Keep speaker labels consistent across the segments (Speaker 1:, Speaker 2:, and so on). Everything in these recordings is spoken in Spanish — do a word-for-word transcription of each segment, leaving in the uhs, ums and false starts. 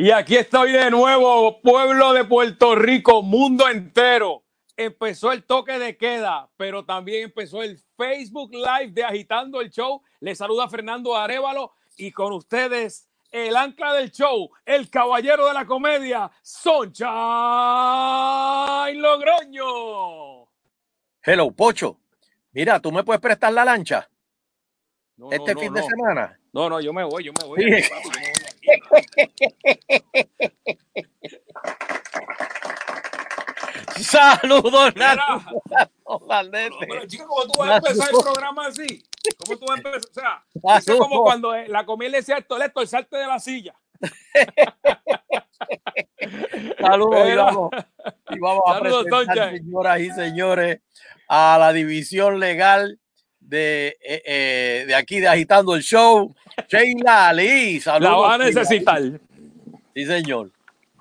Speaker 1: Y aquí estoy de nuevo, pueblo de Puerto Rico, mundo entero. Empezó el toque de queda, pero también empezó el Facebook Live de Agitando el Show. Les saluda Fernando Arévalo y con ustedes el ancla del show, el caballero de la comedia, Sunshine Logroño.
Speaker 2: Hello, Pocho. Mira, ¿tú me puedes prestar la lancha?
Speaker 1: No,
Speaker 2: este
Speaker 1: no,
Speaker 2: fin
Speaker 1: no,
Speaker 2: de
Speaker 1: no.
Speaker 2: semana.
Speaker 1: No, no, yo me voy, yo me voy.
Speaker 2: Sí.
Speaker 1: Aquí, papi, yo me voy aquí.
Speaker 2: Saludos,
Speaker 1: Mira,
Speaker 2: Nando.
Speaker 1: pero chica, ¿cómo tú vas a empezar el programa así? ¿Cómo tú vas a empezar? O sea, dice como cuando la comida le decía a Héctor, Héctor, salte de la silla.
Speaker 2: Saludos y vamos, y vamos a
Speaker 1: Saludos,
Speaker 2: presentar,
Speaker 1: Soncha.
Speaker 2: señoras y señores, a la división legal de, eh, eh, de aquí de Agitando el Show, Sheila Lee. Saludos.
Speaker 1: La vas a necesitar.
Speaker 2: Sí, señor.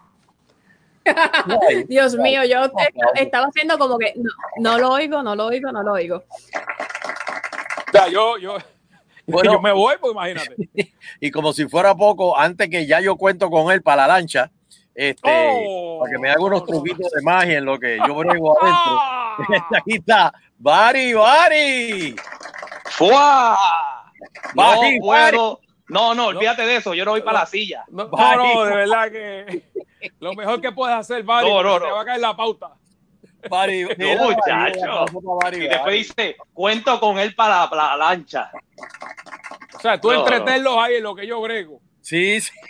Speaker 3: Dios mío, yo estaba, estaba haciendo como que no, no lo oigo, no lo oigo, no lo oigo.
Speaker 1: O sea, yo, yo, bueno, yo me voy, pues imagínate.
Speaker 2: Y como si fuera poco, antes que ya yo cuento con él para la lancha, este, oh, para que me haga unos no, truquitos no. de magia en lo que yo brego adentro. Aquí está, Bari, Bari.
Speaker 4: ¡Fua!
Speaker 2: Bari,
Speaker 4: no puedo. No, no, olvídate no, de eso. Yo no voy no, para la silla.
Speaker 1: No, no, no, de verdad que lo mejor que puedes hacer, Bari, no, no, no. te va a caer la pauta.
Speaker 2: Bari,
Speaker 4: no, muchacho. Y después dice, cuento con él para, para la lancha.
Speaker 1: O sea, tú no, entretenlos no. ahí en lo que yo brego.
Speaker 2: Sí, sí.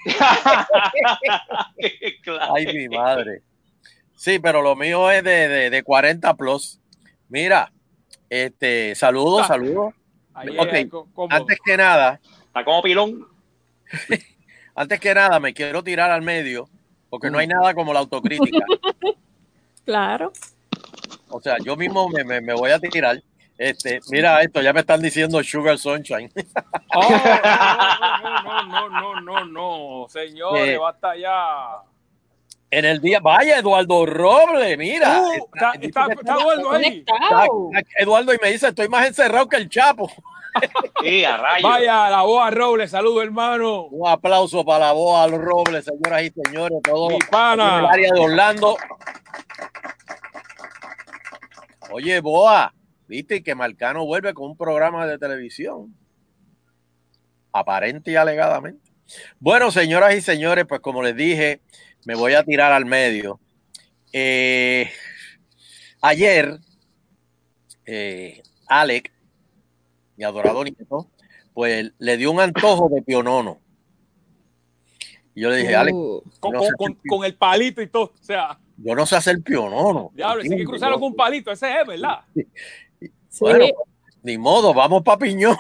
Speaker 2: Ay, mi madre. Sí, pero lo mío es de, de, de cuarenta plus. Mira, este, saludos, saludos.
Speaker 1: Ahí
Speaker 2: okay. Antes que nada.
Speaker 4: Está como pilón.
Speaker 2: Antes que nada, me quiero tirar al medio, porque uh. no hay nada como la autocrítica.
Speaker 3: Claro.
Speaker 2: O sea, yo mismo me, me, me voy a tirar. Este, mira esto, ya me están diciendo Sugar Sunshine.
Speaker 1: Oh, no, no, no, no, no, no, señores, eh, basta ya.
Speaker 2: En el día, vaya Eduardo Robles, mira.
Speaker 1: Uh, está, está, está, está Eduardo ahí.
Speaker 2: Está, está Eduardo y me dice, estoy más encerrado que el Chapo.
Speaker 4: Sí, a rayos.
Speaker 1: Vaya, la Boa Robles, saludo hermano.
Speaker 2: Un aplauso para la Boa Robles, señoras y señores, todo
Speaker 1: mi pana.
Speaker 2: En el área de Orlando. Oye, Boa, viste que Marcano vuelve con un programa de televisión. Aparente y alegadamente. Bueno, señoras y señores, pues como les dije, me voy a tirar al medio. Eh, ayer, eh, Alec, mi adorado nieto, pues le dio un antojo de pionono. Y yo le dije, uh, Alec,
Speaker 1: con, no con, con, con el palito y todo, o sea.
Speaker 2: Yo no sé hacer pionono.
Speaker 1: Diablo, si hay que cruzarlo con un palito, ese es, ¿verdad?
Speaker 2: Sí. Bueno, sí. Ni modo, vamos pa' Piñón.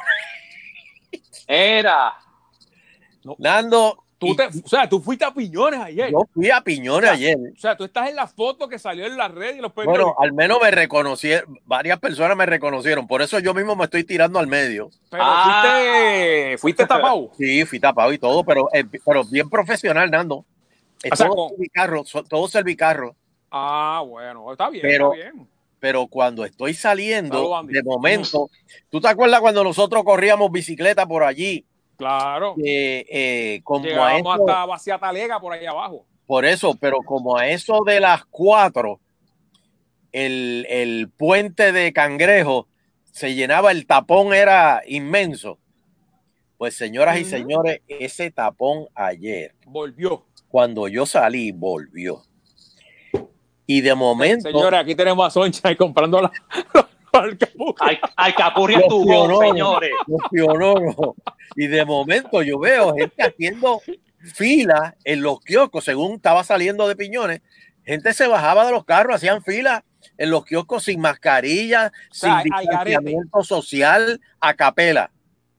Speaker 4: Era.
Speaker 1: No.
Speaker 2: Nando.
Speaker 1: Tú te, o sea, tú fuiste a Piñones ayer.
Speaker 2: Yo fui a Piñones
Speaker 1: o sea,
Speaker 2: ayer.
Speaker 1: O sea, tú estás en la foto que salió en la red y los periódicos.
Speaker 2: Bueno, al menos me reconocieron, varias personas me reconocieron, por eso yo mismo me estoy tirando al medio.
Speaker 1: Pero ah. fuiste, fuiste tapado.
Speaker 2: Sí, fui tapado y todo, pero, eh, pero bien profesional, Nando. Es o sea, todo, con... servicarro, todo servicarro.
Speaker 1: Ah, bueno, está bien,
Speaker 2: pero,
Speaker 1: está bien.
Speaker 2: Pero cuando estoy saliendo, Salud, de momento, ¿tú te acuerdas cuando nosotros corríamos bicicleta por allí?
Speaker 1: Claro.
Speaker 2: Eh, eh, como
Speaker 1: Llegábamos
Speaker 2: a eso,
Speaker 1: hasta Vacía Talega por ahí abajo.
Speaker 2: Por eso, pero como a eso de las cuatro, el, el puente de Cangrejo se llenaba, el tapón era inmenso. Pues señoras uh-huh. y señores, ese tapón ayer
Speaker 1: volvió.
Speaker 2: Cuando yo salí, volvió. Y de momento.
Speaker 1: Señores, aquí tenemos a Soncha comprando la.
Speaker 4: Al capurri a tu voz, señores.
Speaker 2: Los piononos. Y de momento yo veo gente haciendo fila en los kioscos, según estaba saliendo de Piñones. Gente se bajaba de los carros, hacían fila en los kioscos sin mascarilla, o sea, sin distanciamiento social, a capela.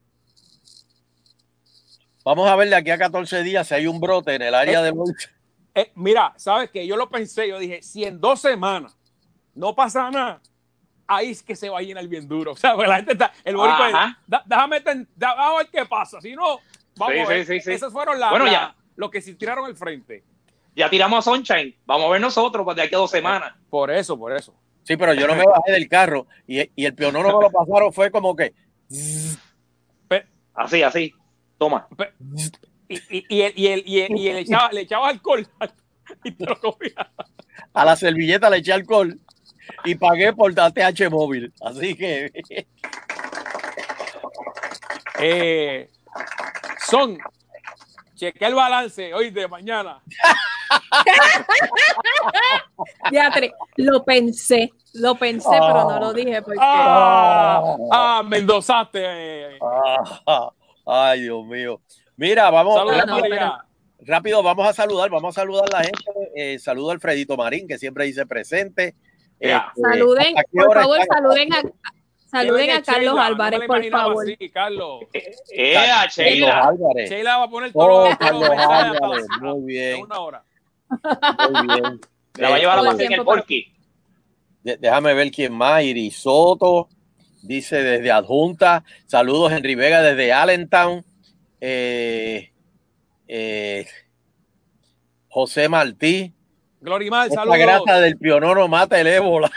Speaker 2: Vamos a ver de aquí a catorce días si hay un brote en el área
Speaker 1: eh,
Speaker 2: de Monte.
Speaker 1: Eh, mira, sabes que yo lo pensé, yo dije, si en dos semanas no pasa nada, ahí es que se va a llenar bien duro. O sea, porque la gente está, el boricua es, da, déjame, déjame ver qué pasa. Si no, vamos
Speaker 4: sí,
Speaker 1: a ver.
Speaker 4: Sí, sí, sí.
Speaker 1: Esas fueron las,
Speaker 4: bueno,
Speaker 1: la, los que se tiraron al frente.
Speaker 4: Ya tiramos a Sunshine. Vamos a ver nosotros pues, de aquí a dos semanas.
Speaker 1: Por eso, por eso.
Speaker 2: Sí, pero yo no me bajé del carro y, y el pionono me lo pasaron, fue como que.
Speaker 4: Pe así, así. Toma.
Speaker 1: Pe Y, y, y, el, y, el, y, el, y el echaba, le echaba alcohol y te lo comía.
Speaker 2: A la servilleta le eché alcohol y pagué por A T H móvil. Así que.
Speaker 1: eh, son. Chequea el balance hoy de mañana.
Speaker 3: Teatre, lo pensé, lo pensé, oh. pero no lo dije porque.
Speaker 1: Ah, ah Mendozaste.
Speaker 2: Ah, ay, Dios mío. Mira, vamos
Speaker 1: Saludos,
Speaker 2: rápido,
Speaker 1: María.
Speaker 2: rápido, vamos a saludar, vamos a saludar a la gente. Eh, saludo a Alfredito Marín, que siempre dice presente.
Speaker 3: Yeah. Este, saluden, por favor, saluden a, saluden a Carlos
Speaker 1: Sheila,
Speaker 3: Álvarez,
Speaker 1: no
Speaker 3: por favor.
Speaker 1: Así, Carlos.
Speaker 4: Eh, eh, a Sheila.
Speaker 2: Álvarez.
Speaker 1: Sheila va a poner
Speaker 2: todo oh, Carlos Álvarez. Muy bien.
Speaker 1: Una hora.
Speaker 2: Muy bien.
Speaker 4: La va a llevar a la en el Porky.
Speaker 2: De, déjame ver quién más. Iris Soto dice desde Adjunta. Saludos, Henry Vega desde Allentown. Eh, eh, José Martí.
Speaker 1: Glorimar,
Speaker 2: esta
Speaker 1: saludos.
Speaker 2: grasa del pionono mata el ébola.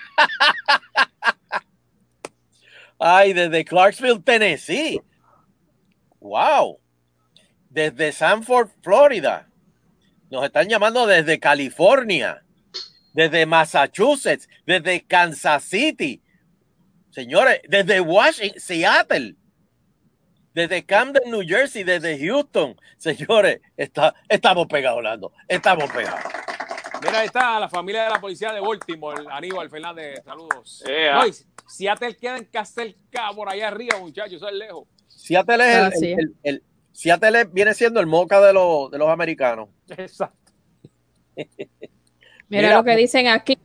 Speaker 2: Ay, desde Clarksville, Tennessee. Wow. Desde Sanford, Florida. Nos están llamando desde California, desde Massachusetts, desde Kansas City. Señores, desde Washington, Seattle, desde Camden, New Jersey, desde Houston. Señores, está, estamos pegados, Orlando. Estamos pegados.
Speaker 1: Mira, ahí está la familia de la policía de Baltimore, Aníbal Fernández, saludos.
Speaker 4: Yeah.
Speaker 1: No, Seattle queda en Castelca, por allá arriba, muchachos, eso es lejos.
Speaker 2: Seattle es ah, el, sí. el, el, el Seattle viene siendo el Moca de los, de los americanos.
Speaker 1: Exacto.
Speaker 3: Mira, Mira lo que dicen aquí.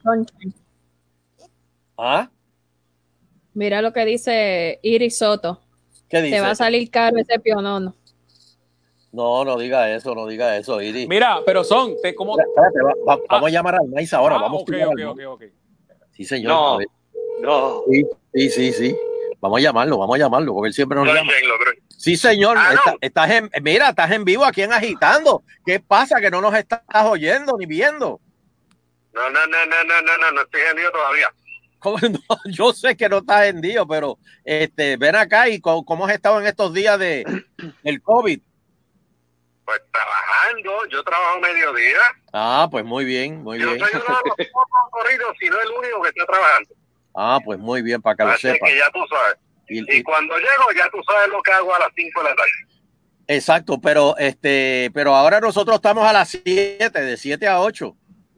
Speaker 2: ¿Ah?
Speaker 3: Mira lo que dice Iris Soto.
Speaker 2: ¿Qué dice?
Speaker 3: Te va a salir caro ese pionono.
Speaker 2: No, no diga eso, no diga eso, Iris.
Speaker 1: Mira, pero son, te, como...
Speaker 2: Espérate, va, va, ah. Vamos a llamar al maíz ahora.
Speaker 1: Ah,
Speaker 2: vamos
Speaker 1: okay,
Speaker 2: a
Speaker 1: okay, okay, okay.
Speaker 2: Sí, señor.
Speaker 4: No, no.
Speaker 2: Sí, sí, sí, sí. Vamos a llamarlo, vamos a llamarlo, porque él siempre nos
Speaker 4: no,
Speaker 2: llama.
Speaker 4: Bien,
Speaker 2: sí, señor.
Speaker 4: Ah,
Speaker 2: está,
Speaker 4: no.
Speaker 2: estás en, mira, estás en vivo aquí en Agitando. ¿Qué pasa? Que no nos estás oyendo ni viendo.
Speaker 5: No, no, no, no, no, no, no, no estoy hendido todavía.
Speaker 2: ¿Cómo no? Yo sé que no estás hendido, pero este, ven acá y cómo, cómo has estado en estos días de del COVID.
Speaker 5: Pues trabajando, yo trabajo mediodía.
Speaker 2: Ah, pues muy bien, muy
Speaker 5: yo
Speaker 2: bien.
Speaker 5: Yo soy uno de los pocos corridos, si no el único que está trabajando.
Speaker 2: Ah, pues muy bien, para que
Speaker 5: Así
Speaker 2: lo sepas.
Speaker 5: que ya tú sabes. Y, y cuando llego, ya tú sabes lo que hago a las cinco de la tarde.
Speaker 2: Exacto, pero este, pero ahora nosotros estamos a las siete, de siete a ocho.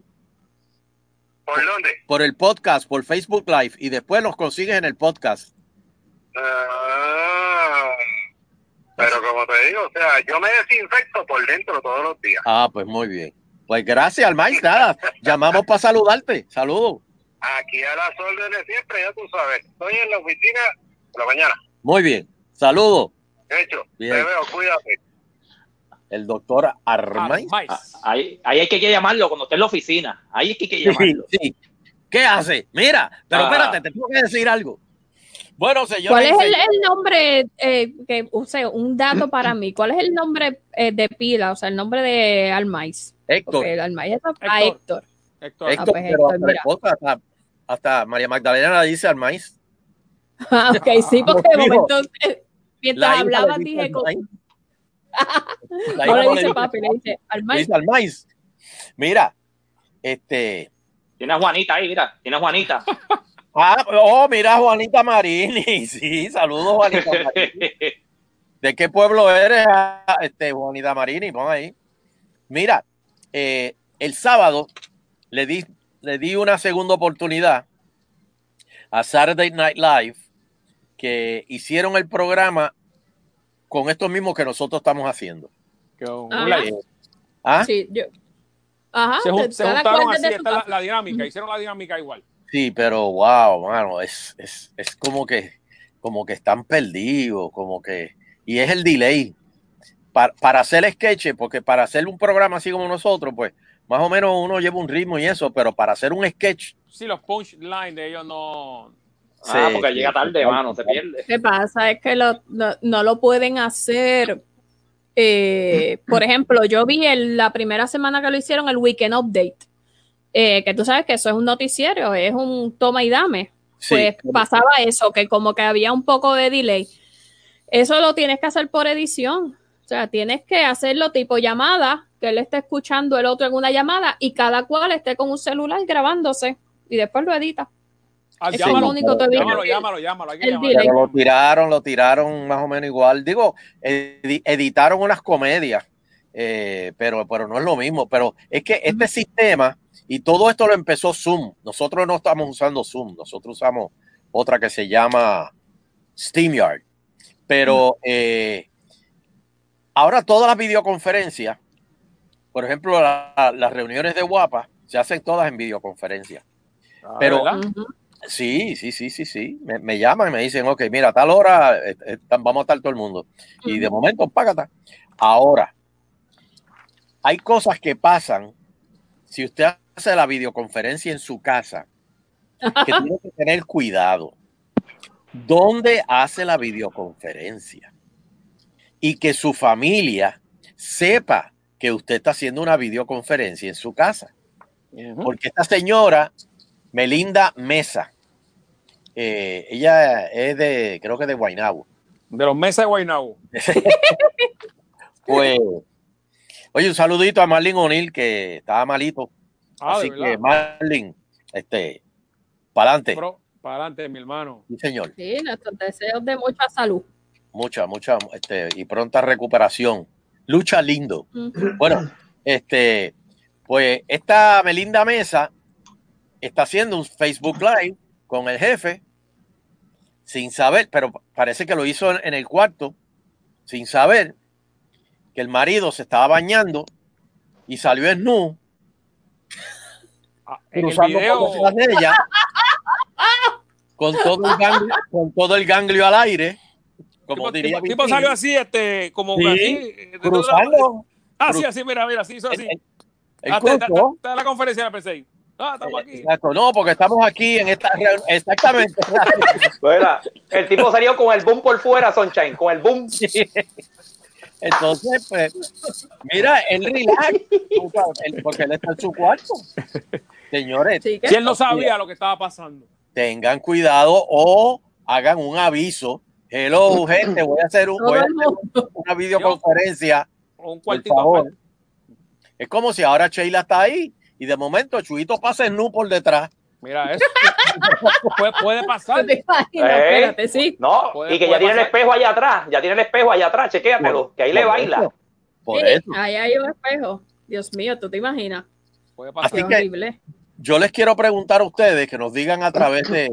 Speaker 5: ¿Por dónde?
Speaker 2: Por el podcast, por Facebook Live, y después los consigues en el podcast.
Speaker 5: Ah, pero como te digo, o sea, yo me desinfecto por dentro todos los días.
Speaker 2: Ah, pues muy bien. Pues gracias, Almais, nada, llamamos para saludarte. Saludos.
Speaker 5: Aquí a las órdenes siempre, ya tú sabes. Estoy en la oficina por la mañana.
Speaker 2: Muy bien, saludos.
Speaker 5: Hecho,
Speaker 2: bien.
Speaker 5: Te veo, cuídate.
Speaker 2: El doctor Armais.
Speaker 4: Ah, ahí, ahí hay que llamarlo cuando esté en la oficina. Ahí es que hay que llamarlo.
Speaker 2: Sí, sí. ¿Qué hace? Mira, pero ah. espérate, te tengo que decir algo. Bueno, señor.
Speaker 3: ¿Cuál es el, el nombre, eh, que, o sea, un dato para mí? ¿Cuál es el nombre eh, de pila? O sea, el nombre de Almais.
Speaker 2: Héctor.
Speaker 3: El Almais es a Héctor.
Speaker 2: Héctor, Héctor, ah, pues pero Héctor, hasta, esposa, hasta, hasta María Magdalena la dice Almais.
Speaker 3: Ah, ok, sí, porque de momento, mientras hablabas dije... Con... no le dice le papi, le dice Almais.
Speaker 2: Dice Almais. Mira, este...
Speaker 4: Tiene a Juanita ahí, mira, tiene a Juanita.
Speaker 2: Ah, oh, mira, Juanita Marini. Sí, saludos, Juanita Marini. ¿De qué pueblo eres, este, Juanita Marini? Pon ahí. Mira, eh, el sábado le di, le di una segunda oportunidad a Saturday Night Live, que hicieron el programa con estos mismos que nosotros estamos haciendo.
Speaker 3: Ajá.
Speaker 2: Eh, ¿ah?
Speaker 3: Sí, yo. Ajá.
Speaker 1: Se, jun, se juntaron así, esta la, la dinámica, hicieron la dinámica igual.
Speaker 2: Sí, pero wow, mano, es, es, es como que, como que están perdidos, como que, y es el delay para, para hacer sketches, porque para hacer un programa así como nosotros, pues, más o menos uno lleva un ritmo y eso, pero para hacer un sketch.
Speaker 1: Sí, los punchlines de ellos no.
Speaker 4: Ah, porque sí, llega tarde, sí, mano, se pierde.
Speaker 3: ¿Qué pasa? Es que lo, no, no lo pueden hacer. Eh, por ejemplo, yo vi el, la primera semana que lo hicieron, el Weekend Update. Eh, que tú sabes que eso es un noticiero, es un toma y dame. Sí. Pues pasaba eso, que como que había un poco de delay. Eso lo tienes que hacer por edición. O sea, tienes que hacerlo tipo llamada, que él esté escuchando el otro en una llamada y cada cual esté con un celular grabándose y después lo edita.
Speaker 1: Ah,
Speaker 3: Eso
Speaker 1: llámalo,
Speaker 3: es lo único que
Speaker 1: llámalo,
Speaker 3: vi.
Speaker 1: llámalo, llámalo, hay que
Speaker 3: El
Speaker 1: llamarlo.
Speaker 3: delay.
Speaker 2: Pero lo tiraron, lo tiraron más o menos igual. Digo, edi- editaron unas comedias, eh, pero, pero no es lo mismo. Pero es que este sistema, y todo esto lo empezó Zoom. Nosotros no estamos usando Zoom, nosotros usamos otra que se llama StreamYard. Pero eh, ahora todas las videoconferencias, por ejemplo, la- las reuniones de Guapa, se hacen todas en videoconferencia.
Speaker 1: Ah,
Speaker 2: Pero
Speaker 1: ¿verdad?
Speaker 3: Ujú.
Speaker 2: sí, sí, sí, sí, sí. Me, me llaman y me dicen, ok, mira, a tal hora eh, eh, vamos a estar todo el mundo. Y de
Speaker 3: Ujú.
Speaker 2: momento, págata. Ahora, hay cosas que pasan si usted hace la videoconferencia en su casa, que tiene que tener cuidado. ¿Dónde hace la videoconferencia? Y que su familia sepa que usted está haciendo una videoconferencia en su casa.
Speaker 1: Ujú.
Speaker 2: Porque esta señora, Melinda Mesa, eh, ella es de, creo que de Guaynabo.
Speaker 1: De los meses de Guaynabo.
Speaker 2: Pues, oye, un saludito a Marlin O'Neill, que estaba malito.
Speaker 1: Ah,
Speaker 2: Así
Speaker 1: de
Speaker 2: que,
Speaker 1: verdad.
Speaker 2: Marlin, este, para adelante.
Speaker 1: Pero, para adelante, mi hermano.
Speaker 2: Sí, señor.
Speaker 3: Sí, nuestros deseos de mucha salud.
Speaker 2: Mucha, mucha, este, y pronta recuperación. Lucha lindo.
Speaker 3: Ujú.
Speaker 2: Bueno, este, pues, esta Melinda Mesa está haciendo un Facebook Live con el jefe, sin saber, pero parece que lo hizo en, en el cuarto, sin saber que el marido se estaba bañando y salió en nu,
Speaker 1: Ah, en el
Speaker 2: cruzando
Speaker 1: video,
Speaker 2: por detrás de ella, con todo el ganglio, con todo el ganglio al aire, como
Speaker 1: tipo,
Speaker 2: diría
Speaker 1: tipo, tipo
Speaker 2: Vitín.
Speaker 1: salió así, este, como
Speaker 2: Sí,
Speaker 1: así. de-
Speaker 2: cruzando.
Speaker 1: Ah,
Speaker 2: Cru-
Speaker 1: sí, así, mira, mira, así hizo así.
Speaker 2: Él, él
Speaker 1: Ah, está, está,
Speaker 2: cruzó.
Speaker 1: está en la conferencia de la P C I. Ah, estamos aquí.
Speaker 2: Exacto, no, porque estamos aquí en esta reunión. Exactamente.
Speaker 4: Bueno, el tipo salió con el boom por fuera, Sunshine, con el boom.
Speaker 2: Entonces, pues, mira, él relax, él- porque él está en su cuarto. Señores,
Speaker 3: Sí, que-
Speaker 1: Si él no sabía lo que estaba pasando.
Speaker 2: tengan cuidado o hagan un aviso. Hello, gente, voy a hacer, un,
Speaker 3: Todo
Speaker 2: voy a
Speaker 3: el
Speaker 2: hacer
Speaker 3: mundo.
Speaker 2: una videoconferencia.
Speaker 1: O un
Speaker 2: Por
Speaker 1: cuartito
Speaker 2: favor.
Speaker 1: aparte.
Speaker 2: Es como si ahora Sheila está ahí y de momento Chuito pasa el nu por detrás.
Speaker 1: Mira eso. puede, puede pasar.
Speaker 3: ¿Te imaginas?
Speaker 4: Eh,
Speaker 3: Espérate, sí.
Speaker 4: No,
Speaker 1: Puede-
Speaker 4: y que
Speaker 1: puede
Speaker 4: ya tiene el
Speaker 1: pasar.
Speaker 4: espejo allá atrás, ya tiene el espejo allá atrás, chequéatelo, que ahí le
Speaker 2: Por
Speaker 4: baila.
Speaker 2: eso, por
Speaker 3: Sí,
Speaker 2: eso.
Speaker 3: ahí hay un espejo. Dios mío, ¿tú te imaginas?
Speaker 1: Puede pasar.
Speaker 2: Así
Speaker 3: Qué
Speaker 2: que-
Speaker 3: horrible.
Speaker 2: Yo les quiero preguntar a ustedes que nos digan a través de,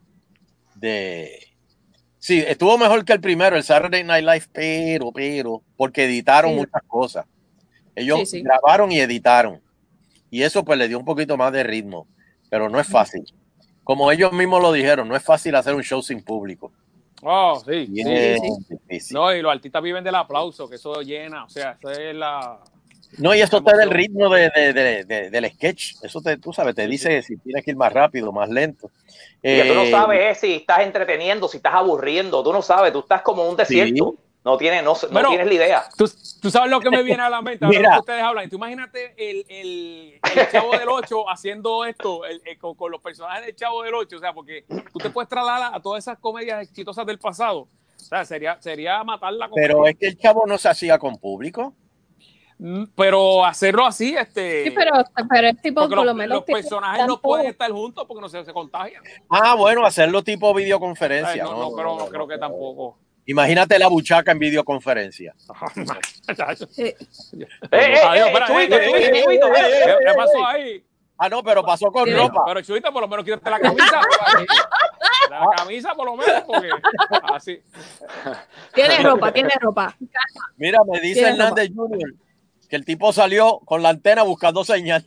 Speaker 2: de... Sí, estuvo mejor que el primero, el Saturday Night Live, pero, pero, porque editaron
Speaker 3: Sí.
Speaker 2: muchas cosas. Ellos
Speaker 3: Sí, sí.
Speaker 2: grabaron y editaron. Y eso pues le dio un poquito más de ritmo, pero no es fácil. Como ellos mismos lo dijeron, no es fácil hacer un show sin público.
Speaker 1: Oh, sí,
Speaker 2: Bien
Speaker 1: sí.
Speaker 3: sí.
Speaker 2: difícil.
Speaker 1: No, y los artistas viven del aplauso, que eso llena. O sea, eso es la.
Speaker 2: No, y eso
Speaker 1: la
Speaker 2: te da el
Speaker 1: emoción.
Speaker 2: ritmo de, de- de- de- del sketch. Eso te, tú sabes, te
Speaker 1: Sí,
Speaker 2: dice si tienes que ir más rápido, más lento.
Speaker 4: Y que tú no
Speaker 2: Eh,
Speaker 4: sabes eh, si estás entreteniendo, si estás aburriendo, tú no sabes, tú estás como en un desierto.
Speaker 2: Sí.
Speaker 4: No tienes, no, no
Speaker 1: Bueno,
Speaker 4: tienes la idea.
Speaker 1: Tú, tú sabes lo que me viene a la mente ahora
Speaker 2: Mira.
Speaker 1: que ustedes hablan. Tú imagínate el, el, el Chavo del Ocho haciendo esto el- el- con, con los personajes del Chavo del Ocho. O sea, porque tú te puedes trasladar a todas esas comedias exitosas del pasado. O sea, sería, sería matar la comedia.
Speaker 2: Pero es que el chavo no se hacía con público.
Speaker 1: Mm, Pero hacerlo así, este.
Speaker 3: Sí, pero, pero el tipo
Speaker 1: porque
Speaker 3: por
Speaker 1: los,
Speaker 3: lo menos
Speaker 1: los
Speaker 3: tiene
Speaker 1: personajes no
Speaker 3: tanto-
Speaker 1: pueden estar juntos porque no se, se contagian.
Speaker 2: Ah, bueno, hacerlo tipo
Speaker 1: Ay,
Speaker 2: videoconferencia.
Speaker 1: no,
Speaker 2: No,
Speaker 1: no,
Speaker 2: no,
Speaker 1: pero
Speaker 2: no,
Speaker 1: no
Speaker 2: no,
Speaker 1: creo
Speaker 2: no.
Speaker 1: que tampoco.
Speaker 2: Imagínate la buchaca en videoconferencia.
Speaker 3: Sí.
Speaker 4: Eh, eh,
Speaker 1: Adiós,
Speaker 4: eh,
Speaker 1: espera,
Speaker 4: Chuito,
Speaker 1: eh, eh,
Speaker 4: Chuito,
Speaker 1: eh,
Speaker 4: Chuito,
Speaker 1: ¿Qué,
Speaker 4: eh,
Speaker 1: qué pasó ahí?
Speaker 2: Ah, no, pero pasó con
Speaker 3: Tiene-
Speaker 2: ropa.
Speaker 1: Pero Chuito, por lo menos quítate la camisa. porque- La camisa, por lo menos, porque así.
Speaker 3: Tiene ropa, tiene ropa.
Speaker 2: Mira, me dice
Speaker 3: Tiene
Speaker 2: Hernández junior que el tipo salió con la antena buscando señal.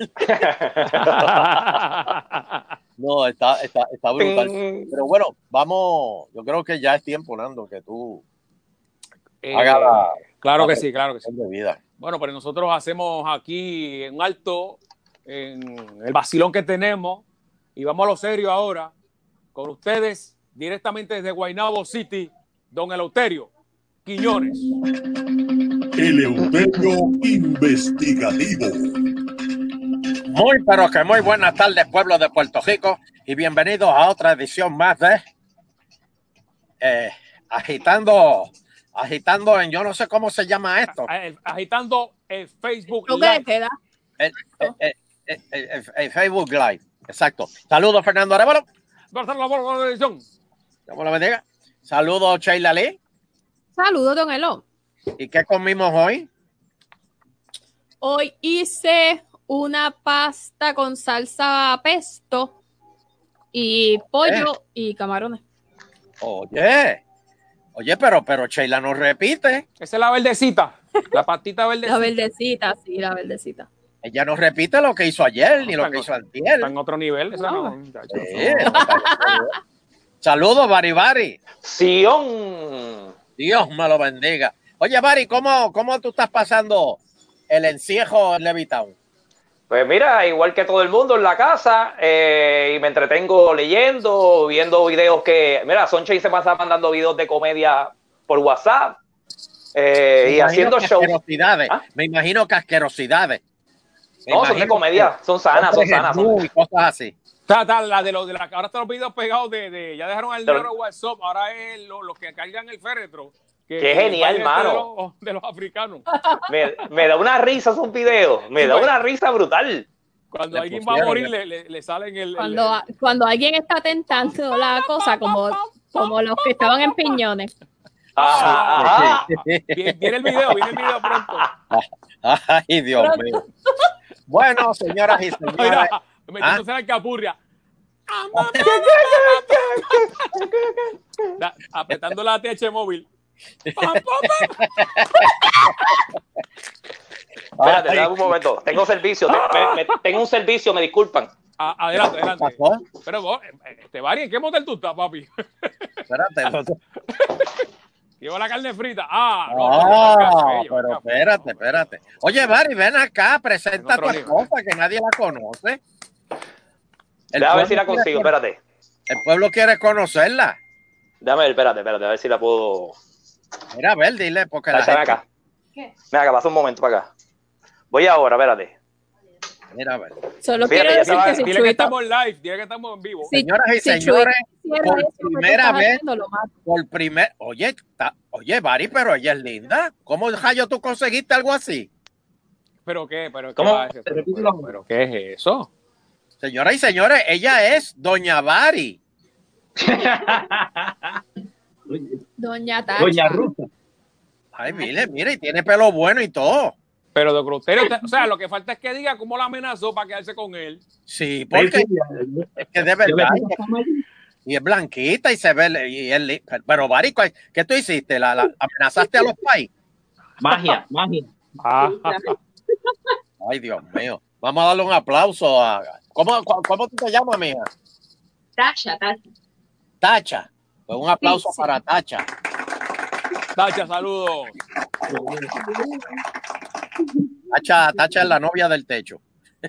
Speaker 2: No, está, está, está brutal. Pero bueno, vamos, yo creo que ya es tiempo, Nando, que tú
Speaker 1: Eh,
Speaker 2: hagas la,
Speaker 1: claro
Speaker 2: la
Speaker 1: que sí, claro que sí.
Speaker 2: de vida.
Speaker 1: Bueno, pero nosotros hacemos aquí en alto, en el vacilón que tenemos, y vamos a lo serio ahora, con ustedes, directamente desde Guaynabo City, don Eleuterio Quiñones.
Speaker 6: Eleuterio Investigativo.
Speaker 2: Muy, pero que muy buenas tardes, pueblo de Puerto Rico, y bienvenidos a otra edición más de eh, Agitando agitando en, yo no sé cómo se llama esto.
Speaker 1: Agitando el Facebook
Speaker 3: ¿Tú
Speaker 1: Live.
Speaker 3: qué queda?
Speaker 2: El, el, el, el, el, el Facebook Live. Exacto. Saludos, Fernando Arevalo. ¿Cómo lo bendiga? Saludos, Sheila Lee.
Speaker 3: Saludos, don Elo.
Speaker 2: ¿Y qué comimos hoy?
Speaker 3: Hoy hice una pasta con salsa pesto y pollo eh. y camarones.
Speaker 2: Oye, oye, pero, pero Sheila no repite.
Speaker 1: Esa es la verdecita, la patita verdecita.
Speaker 3: La verdecita, sí, la verdecita.
Speaker 2: Ella no repite lo que hizo ayer, no, ni lo que hizo antier.
Speaker 1: Está en otro nivel. Esa no. No, sí,
Speaker 2: no. Saludos, Bari Bari.
Speaker 4: Sion.
Speaker 2: Dios me lo bendiga. Oye, Bari, ¿cómo, cómo tú estás pasando el encierro en Levittown?
Speaker 4: Pues mira, igual que todo el mundo en la casa, eh, y me entretengo leyendo, viendo videos que... Mira, Sonche se pasa mandando videos de comedia por WhatsApp, eh, y haciendo shows.
Speaker 2: ¿Ah? Me imagino que asquerosidades.
Speaker 4: Me no, son de comedia, son sanas, son sanas. Son...
Speaker 2: Y cosas así.
Speaker 1: Ta, ta, la de los de la, ahora están los videos pegados de, de ya dejaron al negro WhatsApp, ahora es lo, los que cargan el féretro.
Speaker 4: Que, Qué genial, hermano.
Speaker 1: De los, de los africanos.
Speaker 4: Me, me da una risa esos videos, me sí, da pues, una risa brutal.
Speaker 1: Cuando le alguien va a morir, le, le, le salen el...
Speaker 3: Cuando,
Speaker 1: el...
Speaker 3: cuando alguien está tentando la cosa, como, como los que estaban en piñones.
Speaker 1: Ah, ah, viene, viene el video, viene el video pronto.
Speaker 2: Ay, Dios pronto. mío. Bueno, señoras y señores. Mira,
Speaker 1: metiéndose ¿Ah? la capurria. da, apretando la T H móvil.
Speaker 4: Espérate, dame un momento. Tengo servicio. Te, me, me, tengo un servicio, me disculpan.
Speaker 1: A, adelante, adelante. Pero vos, este, Bari, ¿en qué motel tú estás, papi?
Speaker 2: Espérate, no te...
Speaker 1: Llevo la carne frita. Ah, no,
Speaker 2: ah
Speaker 1: café,
Speaker 2: pero café. espérate, espérate. Oye, Bari, ven acá, presenta a tu esposa, que nadie la conoce.
Speaker 4: Déjame ver si la consigo, quiere... espérate.
Speaker 2: El pueblo quiere conocerla.
Speaker 4: Déjame ver, espérate, espérate, a ver si la puedo...
Speaker 2: Mira, a ver, dile, porque
Speaker 4: la
Speaker 2: gente...
Speaker 4: ven acá. ¿Qué? Ven acá, pasa un momento para acá. Voy ahora, espérate.
Speaker 2: Mira, a ver.
Speaker 3: Solo Fíjate, quiero decir que si
Speaker 1: Dile que estamos live, dile que estamos en vivo.
Speaker 2: Si, Señoras y si señores, por primera vez, por primer... Oye, ta... oye, Bari, pero ella es linda. ¿Cómo, Jayo, tú conseguiste algo así?
Speaker 1: ¿Pero qué? ¿Pero qué,
Speaker 4: ¿Cómo?
Speaker 1: ¿Pero, pero, ¿Pero qué es eso?
Speaker 2: Señoras y señores, ella es Doña Bari.
Speaker 3: Doña Tacha.
Speaker 7: Doña Ruta.
Speaker 2: Ay, mire, mire, y tiene pelo bueno y todo.
Speaker 1: Pero de Cruzterio, o sea, lo que falta es que diga cómo la amenazó para quedarse con él.
Speaker 2: Sí, porque es que de verdad. Y es blanquita y se ve. Y él, pero, Bari, ¿qué tú hiciste? ¿La, la amenazaste a los pais?
Speaker 7: Magia, magia.
Speaker 1: Ah.
Speaker 2: Ay, Dios mío. Vamos a darle un aplauso a. ¿Cómo, cómo tú te llamas, mija?
Speaker 8: Tacha, Tacha.
Speaker 2: Tacha. Pues un aplauso sí, sí. para Tacha.
Speaker 1: Tacha, saludos.
Speaker 2: Tacha, Tacha es la novia del techo.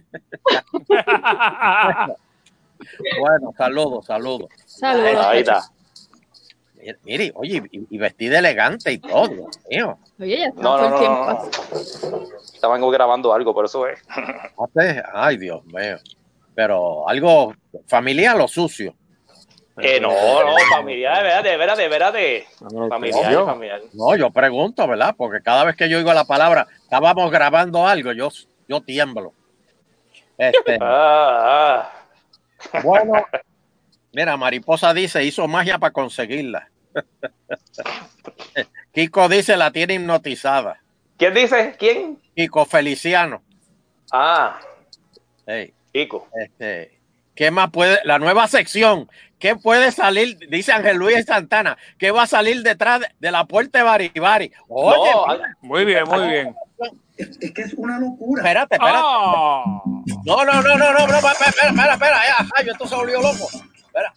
Speaker 2: Bueno, saludos, saludos.
Speaker 3: Saludos.
Speaker 4: Ahí está.
Speaker 2: Mire, mire, oye, y, y vestida elegante y todo, Dios mío.
Speaker 3: Oye, ya está
Speaker 4: no,
Speaker 3: todo
Speaker 4: no,
Speaker 3: el tiempo.
Speaker 4: No, no. Estaban grabando algo, por eso es.
Speaker 2: Ay, Dios mío. Pero algo familiar o sucio.
Speaker 4: Eh, no, no, familiar, de verdad, de verdad, de familiar,
Speaker 2: no,
Speaker 4: familiar.
Speaker 2: No, yo pregunto, ¿verdad? Porque cada vez que yo oigo la palabra, estábamos grabando algo, yo, yo tiemblo. Este,
Speaker 4: ah, ah.
Speaker 2: Bueno, mira, Mariposa dice, hizo magia para conseguirla. Kiko dice, la tiene hipnotizada.
Speaker 4: ¿Quién dice? ¿Quién?
Speaker 2: Kiko Feliciano.
Speaker 4: Ah,
Speaker 2: hey,
Speaker 4: Kiko.
Speaker 2: Este, ¿qué más puede? La nueva sección. ¿Qué puede salir? Dice Ángel Luis Santana. ¿Qué va a salir detrás de, de la puerta de Bari Bari? Oye,
Speaker 4: no,
Speaker 1: mira, muy bien, muy bien.
Speaker 7: Es, es que es una locura.
Speaker 2: Espérate, espérate. Oh. No, no, no, no, no, no, espera, espera, espera. Ya, ay, esto se volvió loco. Espera.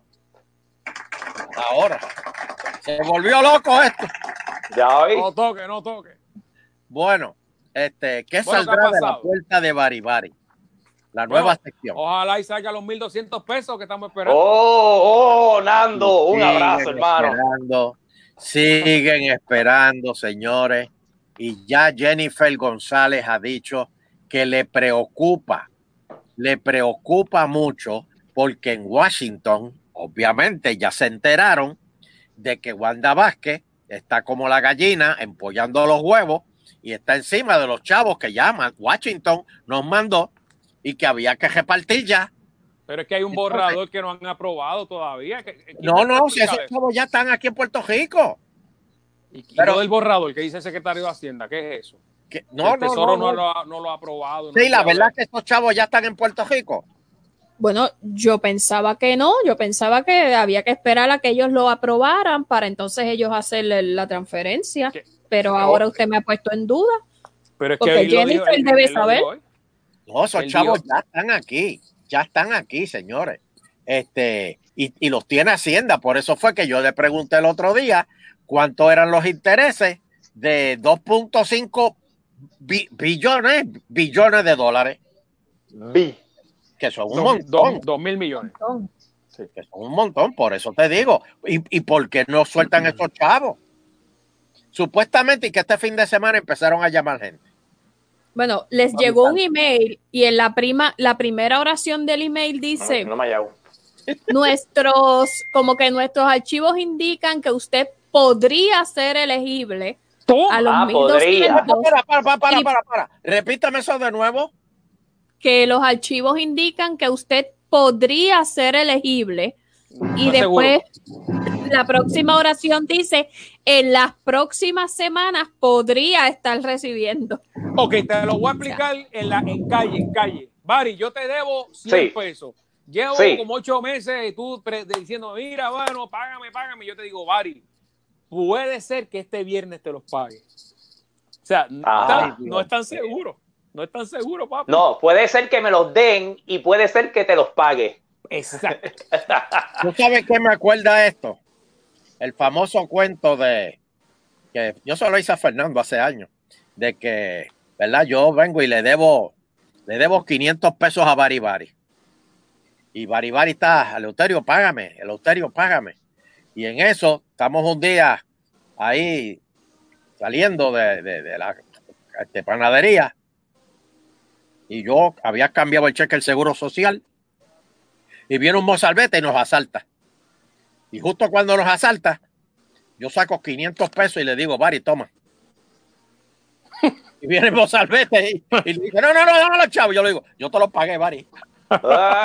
Speaker 2: Ahora. Se volvió loco esto.
Speaker 4: Ya oí.
Speaker 1: No toque, no toque.
Speaker 2: Bueno, este, ¿qué
Speaker 1: bueno,
Speaker 2: saldrá
Speaker 1: ¿qué
Speaker 2: de la puerta de Bari Bari? La nueva bueno, sección.
Speaker 1: Ojalá y salga los mil doscientos pesos que estamos esperando.
Speaker 4: Oh, oh, Nando, un
Speaker 2: siguen
Speaker 4: abrazo, hermano.
Speaker 2: Esperando, siguen esperando, señores. Y ya Jennifer González ha dicho que le preocupa, le preocupa mucho porque en Washington, obviamente, ya se enteraron de que Wanda Vázquez está como la gallina empollando los huevos y está encima de los chavos que llaman. Washington nos mandó y que había que repartir ya.
Speaker 1: Pero es que hay un borrador que no han aprobado todavía.
Speaker 2: No, no, si esos chavos ya están aquí en Puerto Rico.
Speaker 1: ¿Y, y
Speaker 2: pero
Speaker 1: lo del borrador que dice el secretario de Hacienda? ¿Qué es eso?
Speaker 2: Que, no,
Speaker 1: el Tesoro
Speaker 2: no, no,
Speaker 1: no, no, lo, no lo ha aprobado.
Speaker 2: Sí,
Speaker 1: no
Speaker 2: la verdad es que estos chavos ya están en Puerto Rico.
Speaker 3: Bueno, yo pensaba que no, yo pensaba que había que esperar a que ellos lo aprobaran para entonces ellos hacerle la transferencia,
Speaker 1: ¿Qué?
Speaker 3: pero
Speaker 1: No,
Speaker 3: ahora usted me ha puesto en duda.
Speaker 1: Pero es
Speaker 3: porque
Speaker 1: que
Speaker 3: Jennifer
Speaker 1: él,
Speaker 3: debe
Speaker 1: él
Speaker 3: saber.
Speaker 2: No, esos
Speaker 1: Él
Speaker 2: chavos
Speaker 1: dijo.
Speaker 2: ya están aquí, ya están aquí, señores. Este, y, y los tiene Hacienda, por eso fue que yo le pregunté el otro día cuánto eran los intereses de dos punto cinco bi, billones, billones de dólares.
Speaker 4: Bi.
Speaker 2: Que son un
Speaker 1: Dos,
Speaker 2: montón.
Speaker 1: dos, dos mil millones.
Speaker 2: Sí, que son un montón, por eso te digo. ¿Y, y por qué no sueltan estos chavos? Supuestamente, y que este fin de semana empezaron a llamar gente.
Speaker 3: Bueno, les llegó un email y en la prima, la primera oración del email dice,
Speaker 4: No, no me hago.
Speaker 3: nuestros, como que nuestros archivos indican que usted podría ser elegible
Speaker 1: Toma.
Speaker 3: a los
Speaker 4: Ah,
Speaker 3: mil
Speaker 4: podría.
Speaker 3: doscientos,
Speaker 2: Para, para, para, para,
Speaker 3: y
Speaker 2: para, para. Repítame eso de nuevo.
Speaker 3: que los archivos indican que usted podría ser elegible y
Speaker 1: No,
Speaker 3: después
Speaker 1: seguro.
Speaker 3: la próxima oración dice, en las próximas semanas podría estar recibiendo.
Speaker 1: Ok, te lo voy a explicar en, la, en calle, en calle. Bari, yo te debo cien
Speaker 4: Sí.
Speaker 1: pesos. Llevo
Speaker 4: Sí.
Speaker 1: como ocho meses y tú pre- diciendo, mira, bueno, págame, págame. Yo te digo, Bari, puede ser que este viernes te los pague. O sea,
Speaker 4: Ajá.
Speaker 1: está- no es tan seguro. No es tan seguro, papi.
Speaker 4: No, puede ser que me los den y puede ser que te los pague.
Speaker 1: Exacto.
Speaker 2: ¿Tú sabes qué me acuerda esto? El famoso cuento de que yo se lo hice a Fernando hace años, de que, ¿verdad? Yo vengo y le debo, le debo quinientos pesos a Bari Bari. Y Bari Bari está, Eleuterio, págame, Eleuterio, págame. Y en eso estamos un día ahí saliendo de, de, de la de panadería y yo había cambiado el cheque del Seguro Social y viene un mozalbete y nos asalta. Y justo cuando nos asalta, yo saco quinientos pesos y le digo, Bari, toma. Y viene el mozalbete y, y le dice, no, no, no, dámelo, chavo. Yo le digo, yo te lo pagué, Bari. Yo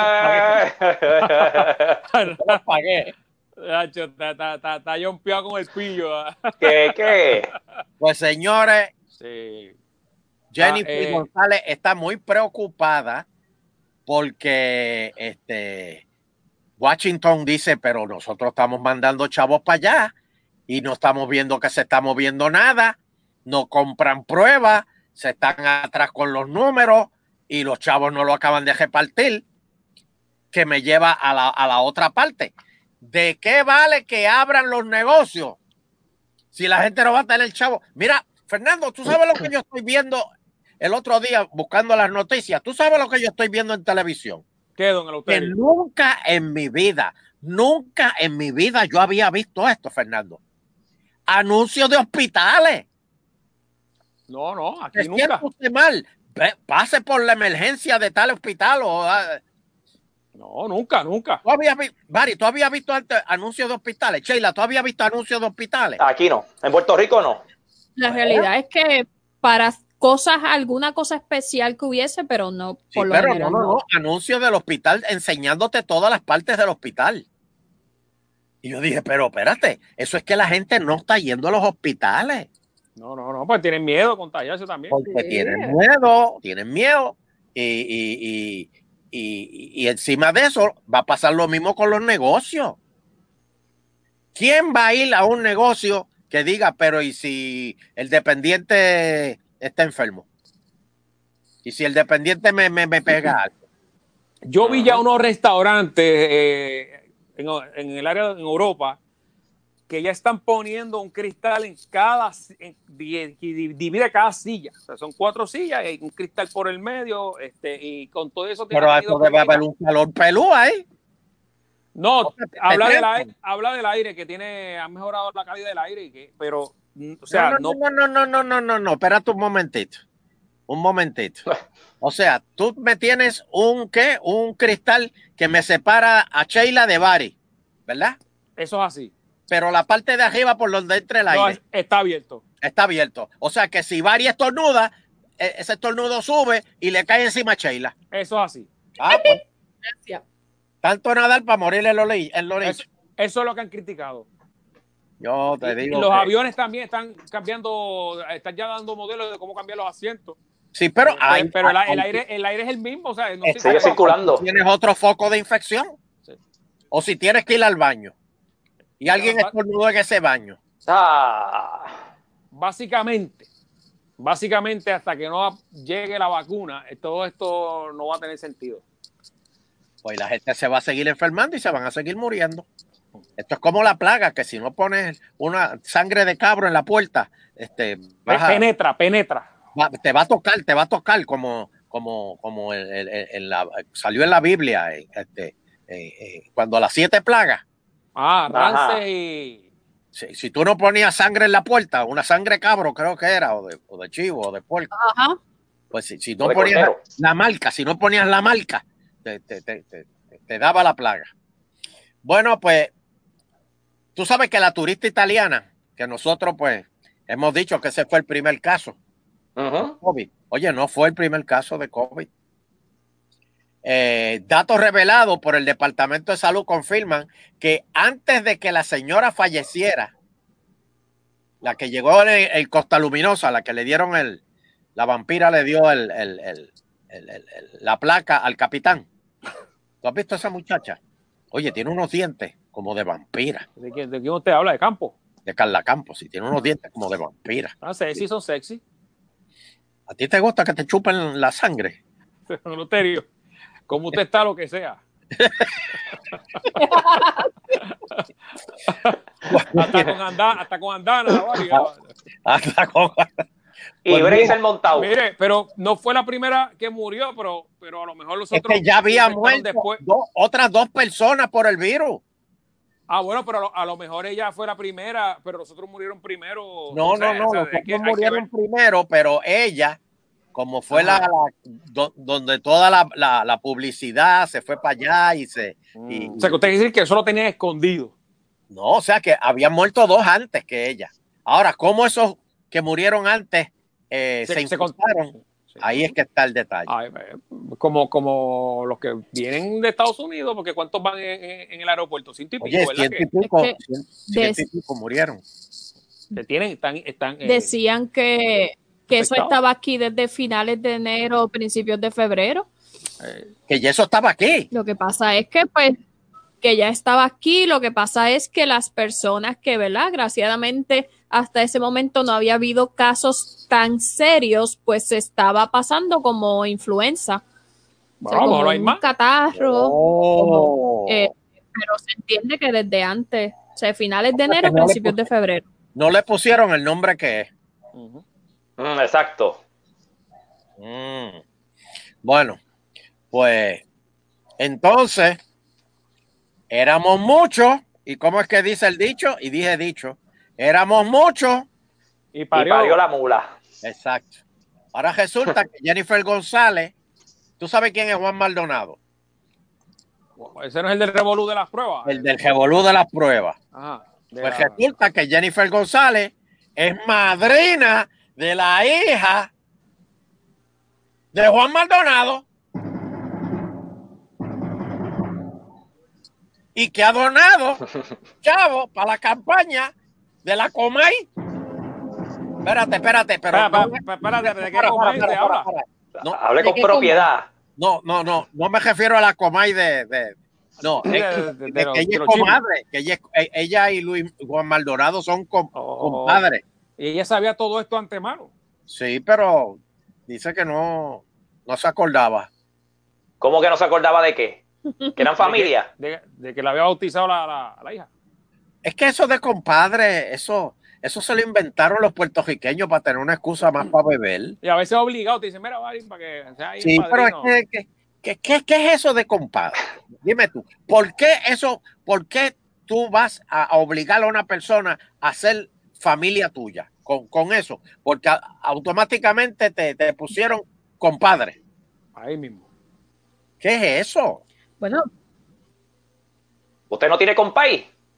Speaker 2: te lo pagué.
Speaker 1: Nacho, está, está, está, está yompeado con el pillo.
Speaker 4: ¿Qué, qué?
Speaker 2: Pues señores,
Speaker 1: Sí.
Speaker 2: Jennifer
Speaker 1: Ah, eh.
Speaker 2: González está muy preocupada porque este Washington dice, pero nosotros estamos mandando chavos para allá y no estamos viendo que se está moviendo nada, no compran pruebas, se están atrás con los números y los chavos no lo acaban de repartir, que me lleva a la, a la otra parte. ¿De qué vale que abran los negocios si la gente no va a tener chavo? Mira, Fernando, tú sabes lo que yo estoy viendo el otro día buscando las noticias. Tú sabes lo que yo estoy viendo en televisión.
Speaker 1: ¿Qué, don
Speaker 2: Que
Speaker 1: Eleuterio?
Speaker 2: nunca en mi vida, nunca en mi vida yo había visto esto, Fernando. Anuncios de hospitales.
Speaker 1: No, no,
Speaker 2: ¿Se
Speaker 1: aquí
Speaker 2: siente
Speaker 1: nunca.
Speaker 2: usted mal? Ve, pase por la emergencia de tal hospital o... ah,
Speaker 1: No, nunca, nunca.
Speaker 2: ¿tú habías visto, Bari, ¿tú habías visto antes anuncios de hospitales? Sheila, ¿tú habías visto anuncios de hospitales?
Speaker 4: Aquí no. En Puerto Rico no.
Speaker 3: La realidad es que para cosas, alguna cosa especial que hubiese, pero no, por
Speaker 2: Sí,
Speaker 3: lo
Speaker 2: pero
Speaker 3: general
Speaker 2: no, no,
Speaker 3: no.
Speaker 2: no, anuncios del hospital enseñándote todas las partes del hospital. Y yo dije, pero espérate, eso es que la gente no está yendo a los hospitales.
Speaker 1: No, no, no, pues tienen miedo a contagiarse también.
Speaker 2: Porque
Speaker 3: Sí.
Speaker 2: tienen miedo, tienen miedo. Y, y, y, y, y encima de eso va a pasar lo mismo con los negocios. ¿Quién va a ir a un negocio que diga, pero ¿y si el dependiente está enfermo? ¿Y si el dependiente me, me, me pega algo?
Speaker 1: Yo vi ya unos restaurantes eh, en, en el área en Europa que ya están poniendo un cristal en cada, en, que divide cada silla. O sea, son cuatro sillas y un cristal por el medio, este, y con todo eso tiene
Speaker 2: Pero
Speaker 1: tenido
Speaker 2: eso debe haber
Speaker 1: problemas.
Speaker 2: un calor pelú ahí.
Speaker 1: No,
Speaker 2: Te
Speaker 1: habla del,
Speaker 2: trampan.
Speaker 1: aire, habla del aire, que tiene, ha mejorado la calidad del aire, y que, pero, mm, o sea,
Speaker 2: no, no,
Speaker 1: no,
Speaker 2: no, no, no, no, no, no, no, espérate un momentito. Un momentito. O sea, tú me tienes un, ¿qué? Un cristal que me separa a Sheila de Bari, ¿verdad?
Speaker 1: eso es así.
Speaker 2: pero la parte de arriba por donde entra el
Speaker 1: No,
Speaker 2: aire
Speaker 1: está abierto.
Speaker 2: está abierto. O sea que si Barry estornuda, ese estornudo sube y le cae encima a Sheila.
Speaker 1: Eso es así.
Speaker 2: Ah, pues.
Speaker 3: Gracias.
Speaker 2: Tanto nadar para morir en los en los
Speaker 1: Eso, eso es lo que han criticado.
Speaker 2: Yo te
Speaker 1: Y,
Speaker 2: digo.
Speaker 1: y los
Speaker 2: que...
Speaker 1: aviones también están cambiando, están ya dando modelos de cómo cambiar los asientos.
Speaker 2: Sí, pero hay,
Speaker 1: pero, pero el,
Speaker 2: hay,
Speaker 1: el aire, el aire es el mismo, o sea, no
Speaker 4: sigue sé, circulando.
Speaker 2: Tienes otro foco de infección. Sí. O si tienes que ir al baño y sí, alguien estornudó en ese baño.
Speaker 4: Ah.
Speaker 1: Básicamente, básicamente hasta que no llegue la vacuna, todo esto no va a tener sentido.
Speaker 2: Pues la gente se va a seguir enfermando y se van a seguir muriendo. Esto es como la plaga, que si no pones una sangre de cabro en la puerta, este,
Speaker 1: vas a, penetra, penetra.
Speaker 2: Va, te va a tocar, te va a tocar como, como, como el, el, el, el, la, salió en la Biblia, este, eh, eh, cuando las siete plagas.
Speaker 1: Ah, Rance y...
Speaker 2: Si, si tú no ponías sangre en la puerta, una sangre cabro creo que era, o de, o de chivo, o de puerco.
Speaker 3: Ajá.
Speaker 2: Pues si, si no ponías la, la marca, si no ponías la marca, te, te, te, te, te daba la plaga. Bueno, pues, tú sabes que la turista italiana, que nosotros pues hemos dicho que ese fue el primer caso.
Speaker 4: Uh-huh.
Speaker 2: COVID. Oye, no fue el primer caso de COVID. Eh, datos revelados por el Departamento de Salud confirman que antes de que la señora falleciera, la que llegó en el, el Costa Luminosa, la que le dieron el, la vampira le dio el, el, el, el, el, el, la placa al capitán. ¿Tú has visto a esa muchacha? Oye, tiene unos dientes como de vampira.
Speaker 1: ¿De quién, de quién usted habla? ¿De Campo?
Speaker 2: De Carla Campos, sí, tiene unos dientes como de vampira.
Speaker 1: Ah, sexy, sí. Son sexy.
Speaker 2: ¿A ti te gusta que te chupen la sangre?
Speaker 1: Loterio, como usted está, lo que sea. hasta con andana, hasta con andana, vale.
Speaker 2: Hasta con...
Speaker 4: Y pues Bracer montado.
Speaker 1: Mire, pero no fue la primera que murió, pero, pero a lo mejor los
Speaker 2: es
Speaker 1: otros
Speaker 2: que ya había muerto después. Dos, otras dos personas por el virus.
Speaker 1: Ah, bueno, pero a lo, a lo mejor ella fue la primera, pero los otros murieron primero.
Speaker 2: No, no, no, no, los otros murieron primero, pero ella, como fue la, la do, donde toda la, la, la publicidad se fue para allá y se...
Speaker 1: Mm.
Speaker 2: Y,
Speaker 1: o sea, que usted dice que eso lo tenía escondido.
Speaker 2: No, o sea, que habían muerto dos antes que ella. Ahora, ¿cómo esos que murieron antes eh, se, se infectaron? Sí. Ahí es que está el detalle.
Speaker 1: Ay, como, como los que vienen de Estados Unidos, porque ¿cuántos van en, en el aeropuerto? Ciento y pico,
Speaker 2: Oye, ciento y pico,
Speaker 3: es que
Speaker 2: ciento y pico murieron.
Speaker 1: Se tienen, están, están, eh,
Speaker 3: decían que, que eso estaba aquí desde finales de enero, principios de febrero.
Speaker 2: Eh, que ya eso estaba aquí.
Speaker 3: Lo que pasa es que, pues, que ya estaba aquí. Lo que pasa es que las personas que, ¿verdad? Desgraciadamente, hasta ese momento no había habido casos tan serios, pues se estaba pasando como influenza.
Speaker 1: Bueno,
Speaker 3: o sea, como
Speaker 1: hay
Speaker 3: un
Speaker 1: más.
Speaker 3: catarro.
Speaker 2: Oh.
Speaker 3: Como, eh, pero se entiende que desde antes, o sea, finales de enero, no principios de febrero.
Speaker 2: No le pusieron el nombre que es.
Speaker 4: Uh-huh. Mm, exacto.
Speaker 2: Mm. Bueno, pues entonces éramos muchos. ¿Y cómo es que dice el dicho? Y dije dicho. Éramos muchos.
Speaker 1: Y parió.
Speaker 4: y parió la mula.
Speaker 2: Exacto. Ahora resulta que Jennifer González, ¿tú sabes quién es Juan Maldonado?
Speaker 1: Ese no es el del revolú de las pruebas.
Speaker 2: El del revolú de las pruebas.
Speaker 1: Ajá.
Speaker 2: Pues la... resulta que Jennifer González es madrina de la hija de Juan Maldonado y que ha donado chavo para la campaña de la Comay. Espérate, espérate, pero
Speaker 1: espera, no, espera, espérate, ¿de qué Comay te habla?
Speaker 4: No, hable con propiedad.
Speaker 2: No, no, no, no me refiero a la Comay de, de no,
Speaker 1: de,
Speaker 2: es,
Speaker 1: de, de,
Speaker 2: de,
Speaker 1: de
Speaker 2: que ella es comadre, que ella, ella y Luis Juan Maldonado son com, oh, compadres.
Speaker 1: Y ella sabía todo esto antemano.
Speaker 2: Sí, pero dice que no, no se acordaba.
Speaker 4: ¿Cómo que no se acordaba de qué? ¿Que eran familia?
Speaker 1: De, de, de que le había bautizado la, la, la hija.
Speaker 2: Es que eso de compadre, eso, eso se lo inventaron los puertorriqueños para tener una excusa más para beber.
Speaker 1: Y a veces obligado, te dicen, mira, vale, para que sea ahí.
Speaker 2: Sí, pero es que, que, que, que, ¿qué es eso de compadre? Dime tú, ¿por qué eso, por qué tú vas a obligar a una persona a ser familia tuya con, con eso? Porque a, automáticamente te, te pusieron compadre.
Speaker 1: Ahí mismo.
Speaker 2: ¿Qué es eso?
Speaker 3: Bueno.
Speaker 4: ¿Usted no tiene compay?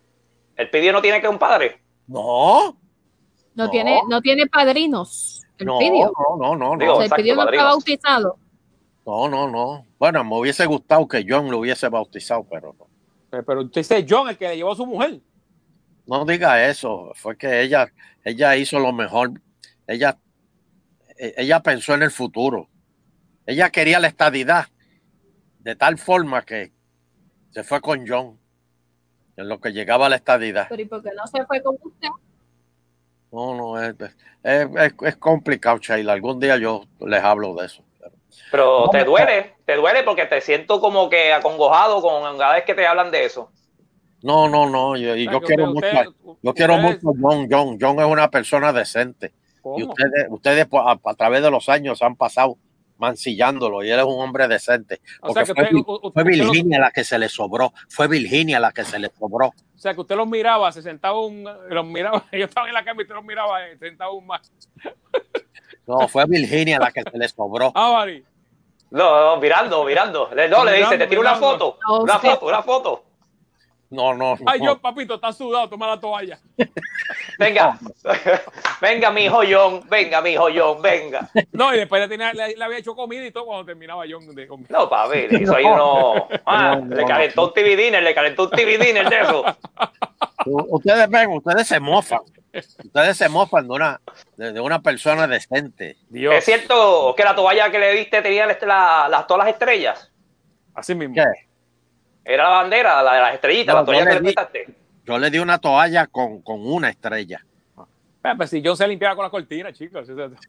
Speaker 4: ¿El Pidio no tiene que un padre?
Speaker 2: No.
Speaker 3: No,
Speaker 2: No.
Speaker 3: tiene, no tiene padrinos. El
Speaker 2: No,
Speaker 3: Pidio.
Speaker 2: no, no, no,
Speaker 4: Digo,
Speaker 3: O
Speaker 2: no.
Speaker 3: sea, el
Speaker 4: exacto,
Speaker 3: Pidio no está
Speaker 4: padrinos.
Speaker 3: bautizado.
Speaker 2: No, no, no. Bueno, me hubiese gustado que John lo hubiese bautizado, pero no.
Speaker 1: Eh, Pero usted dice John, el que le llevó a su mujer.
Speaker 2: No diga eso. Fue que ella, ella hizo lo mejor. Ella, e- ella pensó en el futuro. Ella quería la estadidad de tal forma que se fue con John en lo que llegaba a la estadidad.
Speaker 3: Pero ¿y por qué no se fue con usted?
Speaker 2: No, no, es, es, es- es complicado, Sheila. Algún día yo les hablo de eso. Pero-
Speaker 4: Pero
Speaker 2: No,
Speaker 4: te
Speaker 2: no.
Speaker 4: duele, te duele porque te siento como que acongojado con cada vez que te hablan de eso.
Speaker 2: No, no, no. Yo, y
Speaker 1: O sea,
Speaker 2: yo
Speaker 1: que
Speaker 2: quiero
Speaker 1: usted-
Speaker 2: mucho,
Speaker 1: usted-
Speaker 2: yo quiero
Speaker 1: ustedes-
Speaker 2: mucho a John. John. John es una persona decente. Y
Speaker 1: ¿Cómo?
Speaker 2: ustedes, ustedes pues, a, a través de los años han pasado mancillándolo y él es un hombre decente.
Speaker 1: O
Speaker 2: Porque
Speaker 1: sea, que
Speaker 2: fue,
Speaker 1: usted-
Speaker 2: Vi-
Speaker 1: u- u-
Speaker 2: fue
Speaker 1: usted lo-
Speaker 2: Virginia la que se le sobró. Fue Virginia la que se le sobró.
Speaker 1: O sea, que usted los miraba, se sentaba un. Los miraba, ellos estaban en la cama y usted los miraba, eh, sentado un más.
Speaker 2: No, fue Virginia la que se le sobró.
Speaker 1: Ah, Mari.
Speaker 4: No, no, mirando, mirando. Le- No, le dice,
Speaker 1: Mirando,
Speaker 4: te tiro una
Speaker 1: mirando.
Speaker 4: foto,
Speaker 3: No,
Speaker 4: una
Speaker 3: usted-
Speaker 4: foto, una foto.
Speaker 2: No, no, no.
Speaker 1: Ay, John, papito, está sudado, toma la toalla.
Speaker 4: Venga, venga, mi hijo John, venga, mi hijo John, venga.
Speaker 1: No, y después le, tenía, le, le había hecho comida y todo cuando terminaba John de comer.
Speaker 4: No, papi, le hizo ahí uno. Ah,
Speaker 2: No, no,
Speaker 4: le calentó
Speaker 2: no.
Speaker 4: un T V dinner, le calentó un T V dinner de eso.
Speaker 2: U- Ustedes ven, ustedes se mofan. Ustedes se mofan de una, de, de una persona decente.
Speaker 1: Dios.
Speaker 4: ¿Es cierto que la toalla que le diste tenía la- la- las, todas las estrellas?
Speaker 1: Así mismo.
Speaker 2: ¿Qué?
Speaker 4: Era la bandera, la de las estrellitas,
Speaker 2: No,
Speaker 4: la toalla
Speaker 2: yo
Speaker 4: que
Speaker 2: le
Speaker 4: le
Speaker 2: di-
Speaker 4: prestaste.
Speaker 2: Yo le di una toalla con, con una estrella.
Speaker 1: Eh, pues si John se limpiaba con la cortina, chicos.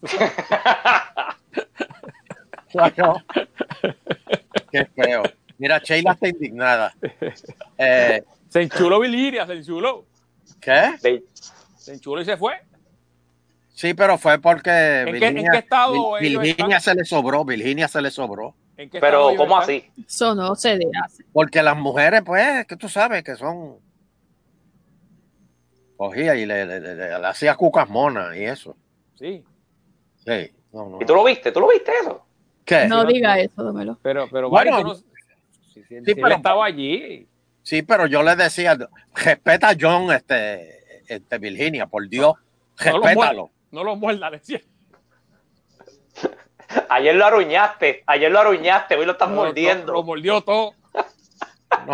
Speaker 2: Claro. Qué feo. Mira, Sheila está indignada. Eh,
Speaker 1: Se enchuló Virginia, se enchuló.
Speaker 2: ¿Qué?
Speaker 4: De-
Speaker 1: Se enchuló y se fue.
Speaker 2: Sí, pero fue porque
Speaker 1: ¿En qué- en qué estado
Speaker 2: Vir-
Speaker 1: ellos
Speaker 2: Virginia
Speaker 1: están?
Speaker 2: se le sobró, Virginia se le sobró.
Speaker 1: ¿En qué
Speaker 4: Pero,
Speaker 1: estado ellos
Speaker 4: ¿cómo
Speaker 1: están?
Speaker 4: así?
Speaker 3: Eso no se hace.
Speaker 2: Porque las mujeres, pues, que tú sabes que son. Cogía y le, le, le- le- le hacía cucas monas y eso.
Speaker 1: Sí,
Speaker 2: Sí. No, no.
Speaker 4: ¿Y tú lo viste? ¿Tú lo viste eso?
Speaker 2: ¿Qué?
Speaker 3: No diga eso, dámelo.
Speaker 1: pero, pero
Speaker 2: Bueno,
Speaker 1: Mari, tú no- si, si- si
Speaker 2: sí,
Speaker 1: él
Speaker 2: pero-
Speaker 1: estaba allí.
Speaker 2: Sí, pero yo le decía, respeta a John, este, este Virginia, por Dios,
Speaker 1: No lo
Speaker 2: respétalo.
Speaker 1: muerda, no lo muerda, decía.
Speaker 4: Ayer lo aruñaste, ayer lo aruñaste, hoy lo estás
Speaker 1: Lo-
Speaker 4: mordiendo.
Speaker 1: Lo, lo mordió todo.
Speaker 2: No.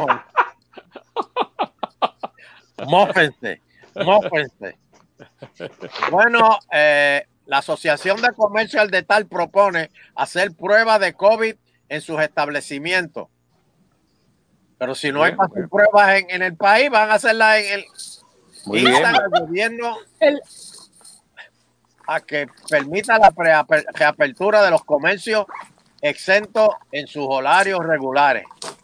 Speaker 2: Mófense, mófense. Bueno, eh, la Asociación de Comercio al Detal propone hacer pruebas de COVID en sus establecimientos. Pero si no hay
Speaker 1: Bien,
Speaker 2: para hacer
Speaker 1: bien.
Speaker 2: pruebas en, en el país, van a hacerlas en el.
Speaker 1: Muy
Speaker 2: Instan
Speaker 1: bien.
Speaker 2: al gobierno
Speaker 3: El-
Speaker 2: a que permita la preaper- reapertura de los comercios exentos en sus horarios regulares.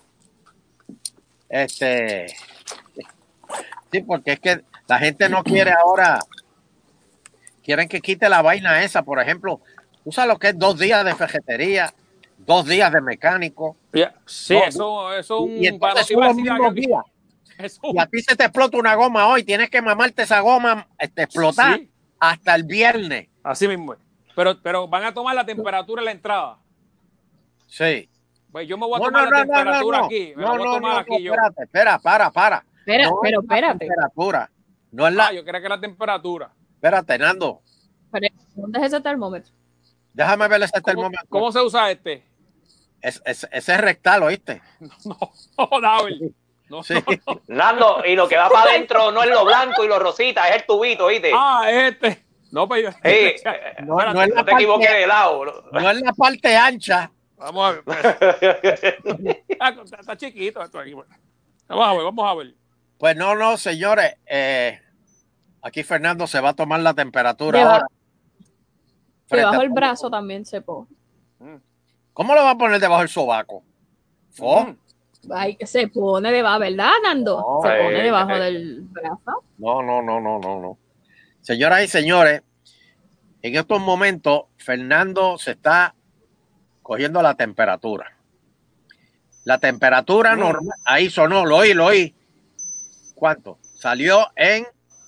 Speaker 2: Este, sí, porque es que la gente no quiere ahora, quieren que quite la vaina esa, por ejemplo, tú sabes lo que es dos días de ferretería, dos días de mecánico,
Speaker 1: Ya, Sí,
Speaker 2: No,
Speaker 1: eso, eso es un.
Speaker 2: y entonces
Speaker 1: iba a
Speaker 2: son los
Speaker 1: decir
Speaker 2: mismos
Speaker 1: algo-
Speaker 2: días.
Speaker 1: eso-
Speaker 2: Y a ti se te explota una goma hoy, tienes que mamarte esa goma, este, explotar
Speaker 1: Sí,
Speaker 2: hasta el viernes.
Speaker 1: así mismo es. Pero, pero van a tomar la temperatura en la entrada.
Speaker 2: Sí.
Speaker 1: Pues yo me voy a
Speaker 2: No,
Speaker 1: tomar
Speaker 2: no,
Speaker 1: la
Speaker 2: no, no,
Speaker 1: temperatura
Speaker 2: no,
Speaker 1: aquí. Me
Speaker 2: no,
Speaker 1: la voy a
Speaker 2: no,
Speaker 1: tomar
Speaker 2: no,
Speaker 1: aquí
Speaker 2: no,
Speaker 1: yo.
Speaker 2: espérate, espera, para, para.
Speaker 3: Espera,
Speaker 2: No
Speaker 3: pero
Speaker 2: es la
Speaker 3: espérate.
Speaker 2: temperatura. No es la.
Speaker 1: Ah, yo creo que la temperatura.
Speaker 2: Espérate, Nando.
Speaker 3: Espérate, ¿dónde es ese termómetro?
Speaker 2: Déjame ver ese
Speaker 1: ¿Cómo,
Speaker 2: termómetro.
Speaker 1: cómo se usa este?
Speaker 2: Es, es- ese es rectal, ¿oíste?
Speaker 1: No, no, David. No,
Speaker 2: Sí.
Speaker 1: no, no.
Speaker 4: Nando, y lo que va para adentro no es lo blanco y lo rosita, es el tubito, ¿viste?
Speaker 1: Ah, este. No, pues yo.
Speaker 4: Sí, eh,
Speaker 2: No,
Speaker 1: Espérate,
Speaker 2: no es la
Speaker 4: no te equivoques
Speaker 2: parte,
Speaker 4: de lado.
Speaker 2: no es la parte ancha.
Speaker 1: Vamos a ver. Ah, está, está chiquito esto aquí. Vamos a ver, vamos a ver.
Speaker 2: Pues no, no, señores. eh, aquí Fernando se va a tomar la temperatura
Speaker 3: Deba-
Speaker 2: ahora. Frente
Speaker 3: Debajo
Speaker 2: a
Speaker 3: del
Speaker 2: todo.
Speaker 3: brazo también se pone.
Speaker 2: ¿Cómo lo va a poner debajo del sobaco? ¿Oh?
Speaker 1: Mm.
Speaker 3: Ay, se pone debajo, ¿verdad, Nando?
Speaker 2: No,
Speaker 3: se pone
Speaker 4: eh,
Speaker 3: debajo
Speaker 4: eh.
Speaker 3: del brazo.
Speaker 2: No, no, no, no, no, no. Señoras y señores, en estos momentos Fernando se está cogiendo la temperatura. La temperatura
Speaker 1: Mm.
Speaker 2: normal, ahí sonó, lo oí, lo oí. ¿Cuánto? Salió en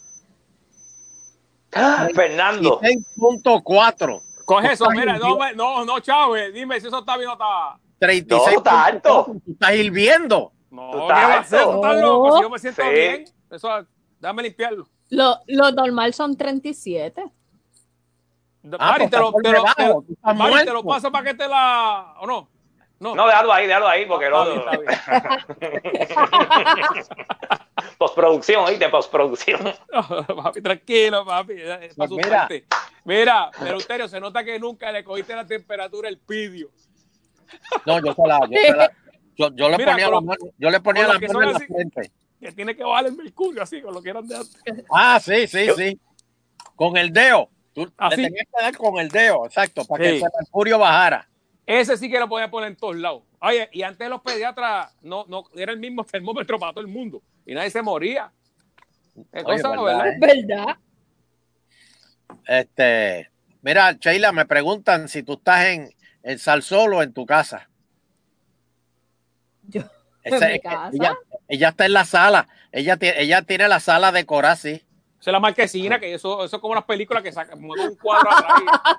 Speaker 4: Fernando,
Speaker 2: seis punto cuatro.
Speaker 1: Coge eso,
Speaker 2: Estás
Speaker 1: mira, no,
Speaker 2: hirviendo.
Speaker 1: me- no, no, Chávez, dime si eso está bien o está.
Speaker 2: treinta y seis
Speaker 4: No, está alto.
Speaker 2: Tú estás hirviendo.
Speaker 1: No,
Speaker 4: Tú
Speaker 1: ¿qué
Speaker 4: estás
Speaker 1: va a hacer? ¿Tú
Speaker 4: alto.
Speaker 1: estás loco? Si yo me siento
Speaker 4: Sí.
Speaker 1: bien. Eso, Déjame limpiarlo.
Speaker 3: Lo, lo normal son treinta y siete.
Speaker 2: Ah,
Speaker 1: Mari,
Speaker 2: pues
Speaker 1: te lo,
Speaker 2: está por
Speaker 1: te lo,
Speaker 2: debajo,
Speaker 1: te lo-
Speaker 2: tú estás
Speaker 1: Mari, te
Speaker 2: muerto.
Speaker 1: lo paso para que te la... ¿O no? No,
Speaker 4: No, déjalo ahí, déjalo ahí, porque
Speaker 1: Está
Speaker 4: no.
Speaker 1: bien, está
Speaker 4: Postproducción, ¿oíste? Postproducción.
Speaker 1: papi, tranquilo, papi. Es para
Speaker 2: Pues mira.
Speaker 1: asustarte. Mira, Eleuterio, se nota que nunca le cogiste la temperatura el pidio.
Speaker 2: No, yo se la, yo, se la- yo, yo le
Speaker 1: Mira,
Speaker 2: ponía
Speaker 1: con
Speaker 2: la
Speaker 1: lo-
Speaker 2: mano, yo le ponía
Speaker 1: con lo
Speaker 2: la
Speaker 1: que
Speaker 2: mano
Speaker 1: son
Speaker 2: en la
Speaker 1: así.
Speaker 2: frente.
Speaker 1: Que tiene que bajar el mercurio así, con lo que eran de antes.
Speaker 2: Ah, sí, sí,
Speaker 4: Yo-
Speaker 2: sí. Con el dedo. Tú
Speaker 1: Así.
Speaker 2: le tenías que dar con el dedo, exacto, para
Speaker 1: Sí.
Speaker 2: que el mercurio bajara.
Speaker 1: Ese sí que lo podía poner en todos lados. Oye, y antes los pediatras no, no era el mismo termómetro para todo el mundo. Y nadie se moría. Es
Speaker 2: Oye,
Speaker 1: cosa,
Speaker 2: verdad,
Speaker 1: ¿verdad?
Speaker 2: ¿eh?
Speaker 3: ¿Verdad?
Speaker 2: Este, mira, Sheila, me preguntan si tú estás en, en Salsol o en tu casa.
Speaker 3: Yo,
Speaker 2: Esa-
Speaker 3: en mi
Speaker 2: es que
Speaker 3: casa.
Speaker 2: Ella, ella está en la sala. Ella, tiene- ella tiene la sala decorada, sí.
Speaker 1: Esa es la marquesina, que eso, eso es como las películas que sacan como un cuadro atrás.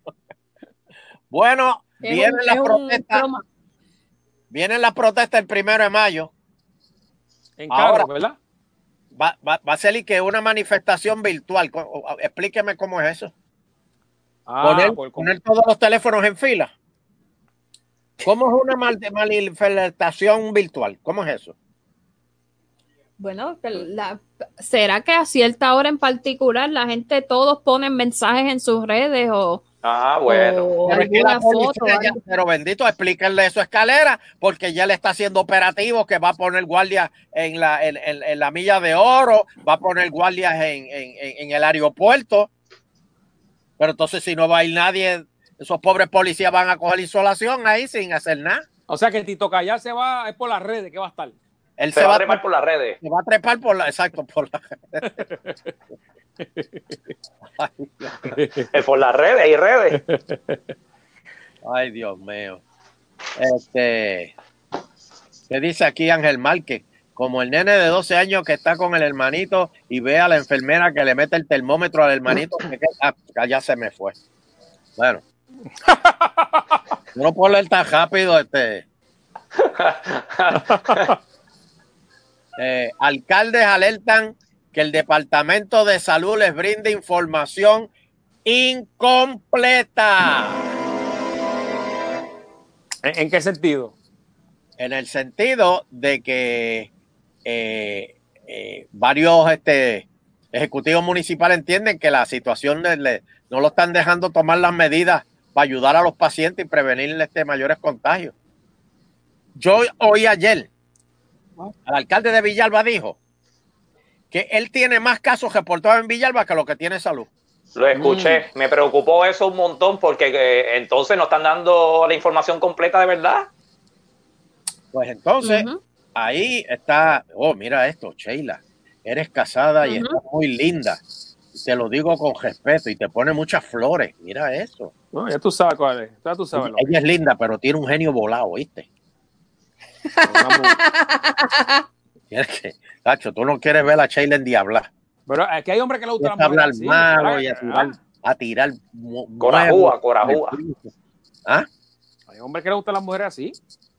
Speaker 2: Bueno,
Speaker 3: Es
Speaker 2: vienen
Speaker 3: un-
Speaker 2: las
Speaker 3: es un
Speaker 2: protestas.
Speaker 3: croma.
Speaker 2: Vienen las protestas el primero de mayo.
Speaker 1: En
Speaker 2: Ahora.
Speaker 1: carro, ¿verdad?
Speaker 2: Va, va, va a ser y que una manifestación virtual. Co- o- Explíqueme cómo es eso.
Speaker 1: Ah,
Speaker 2: poner,
Speaker 1: por-
Speaker 2: poner todos los teléfonos en fila. ¿Cómo es una mal- manifestación virtual? ¿Cómo es eso?
Speaker 3: Bueno, que la- ¿será que a cierta hora en particular la gente todos ponen mensajes en sus redes o,
Speaker 4: Ah, bueno.
Speaker 3: o
Speaker 2: Pero, es que la
Speaker 3: alguna foto?
Speaker 2: policía ya-
Speaker 3: algo?
Speaker 2: pero bendito, explíquenle eso a Escalera, porque ya le está haciendo operativo que va a poner guardias en la, en, en- en la milla de oro, va a poner guardias en, en- en- en el aeropuerto. Pero entonces, si no va a ir nadie, esos pobres policías van a coger insolación ahí sin hacer nada.
Speaker 1: O sea que Tito Callar se va, es por las redes que va a estar.
Speaker 2: Él
Speaker 4: Se va a trepar por las redes.
Speaker 2: se va a trepar por la, exacto, por la.
Speaker 4: Eh, Por las redes y redes.
Speaker 2: Ay, Dios mío. Este, ¿qué dice aquí Ángel Márquez? Como el nene de doce años que está con el hermanito y ve a la enfermera que le mete el termómetro al hermanito. Que, ah, ya se me fue. Bueno. No puedo leer tan rápido. Este. Eh, alcaldes alertan que el Departamento de Salud les brinda información incompleta.
Speaker 1: ¿En, en qué sentido?
Speaker 2: En el sentido de que eh, eh, varios este, ejecutivos municipales entienden que la situación de, le, no lo están dejando tomar las medidas para ayudar a los pacientes y prevenir este, mayores contagios. Yo oí ayer, el alcalde de Villalba dijo que él tiene más casos reportados en Villalba que lo que tiene Salud.
Speaker 4: Lo escuché. Mm. Me preocupó eso un montón porque eh, entonces no están dando la información completa de verdad.
Speaker 2: Pues entonces,
Speaker 3: Ujú.
Speaker 2: ahí está, oh, mira esto, Sheila, eres casada y
Speaker 3: Ujú.
Speaker 2: estás muy linda. Te lo digo con respeto y te pone muchas flores. Mira eso.
Speaker 1: No, ya tú sabes cuál es. Ya tú sabes lo que
Speaker 2: Ella es linda, pero tiene un genio volado, ¿viste?
Speaker 1: es. Una mu-
Speaker 2: Tienes que, Tacho, tú no quieres ver a Sheila en diablar.
Speaker 1: Pero es que hay hombres que le gustan
Speaker 2: Tienes que
Speaker 1: las mujeres
Speaker 2: hablar
Speaker 1: así,
Speaker 2: malo
Speaker 1: ¿verdad?
Speaker 2: y a tirar,
Speaker 1: Ah,
Speaker 2: a tirar mu-
Speaker 4: Corajúa,
Speaker 2: muebles
Speaker 4: corajúa.
Speaker 2: en el piso. ¿Ah?
Speaker 1: hay hombres que le gustan las mujeres así.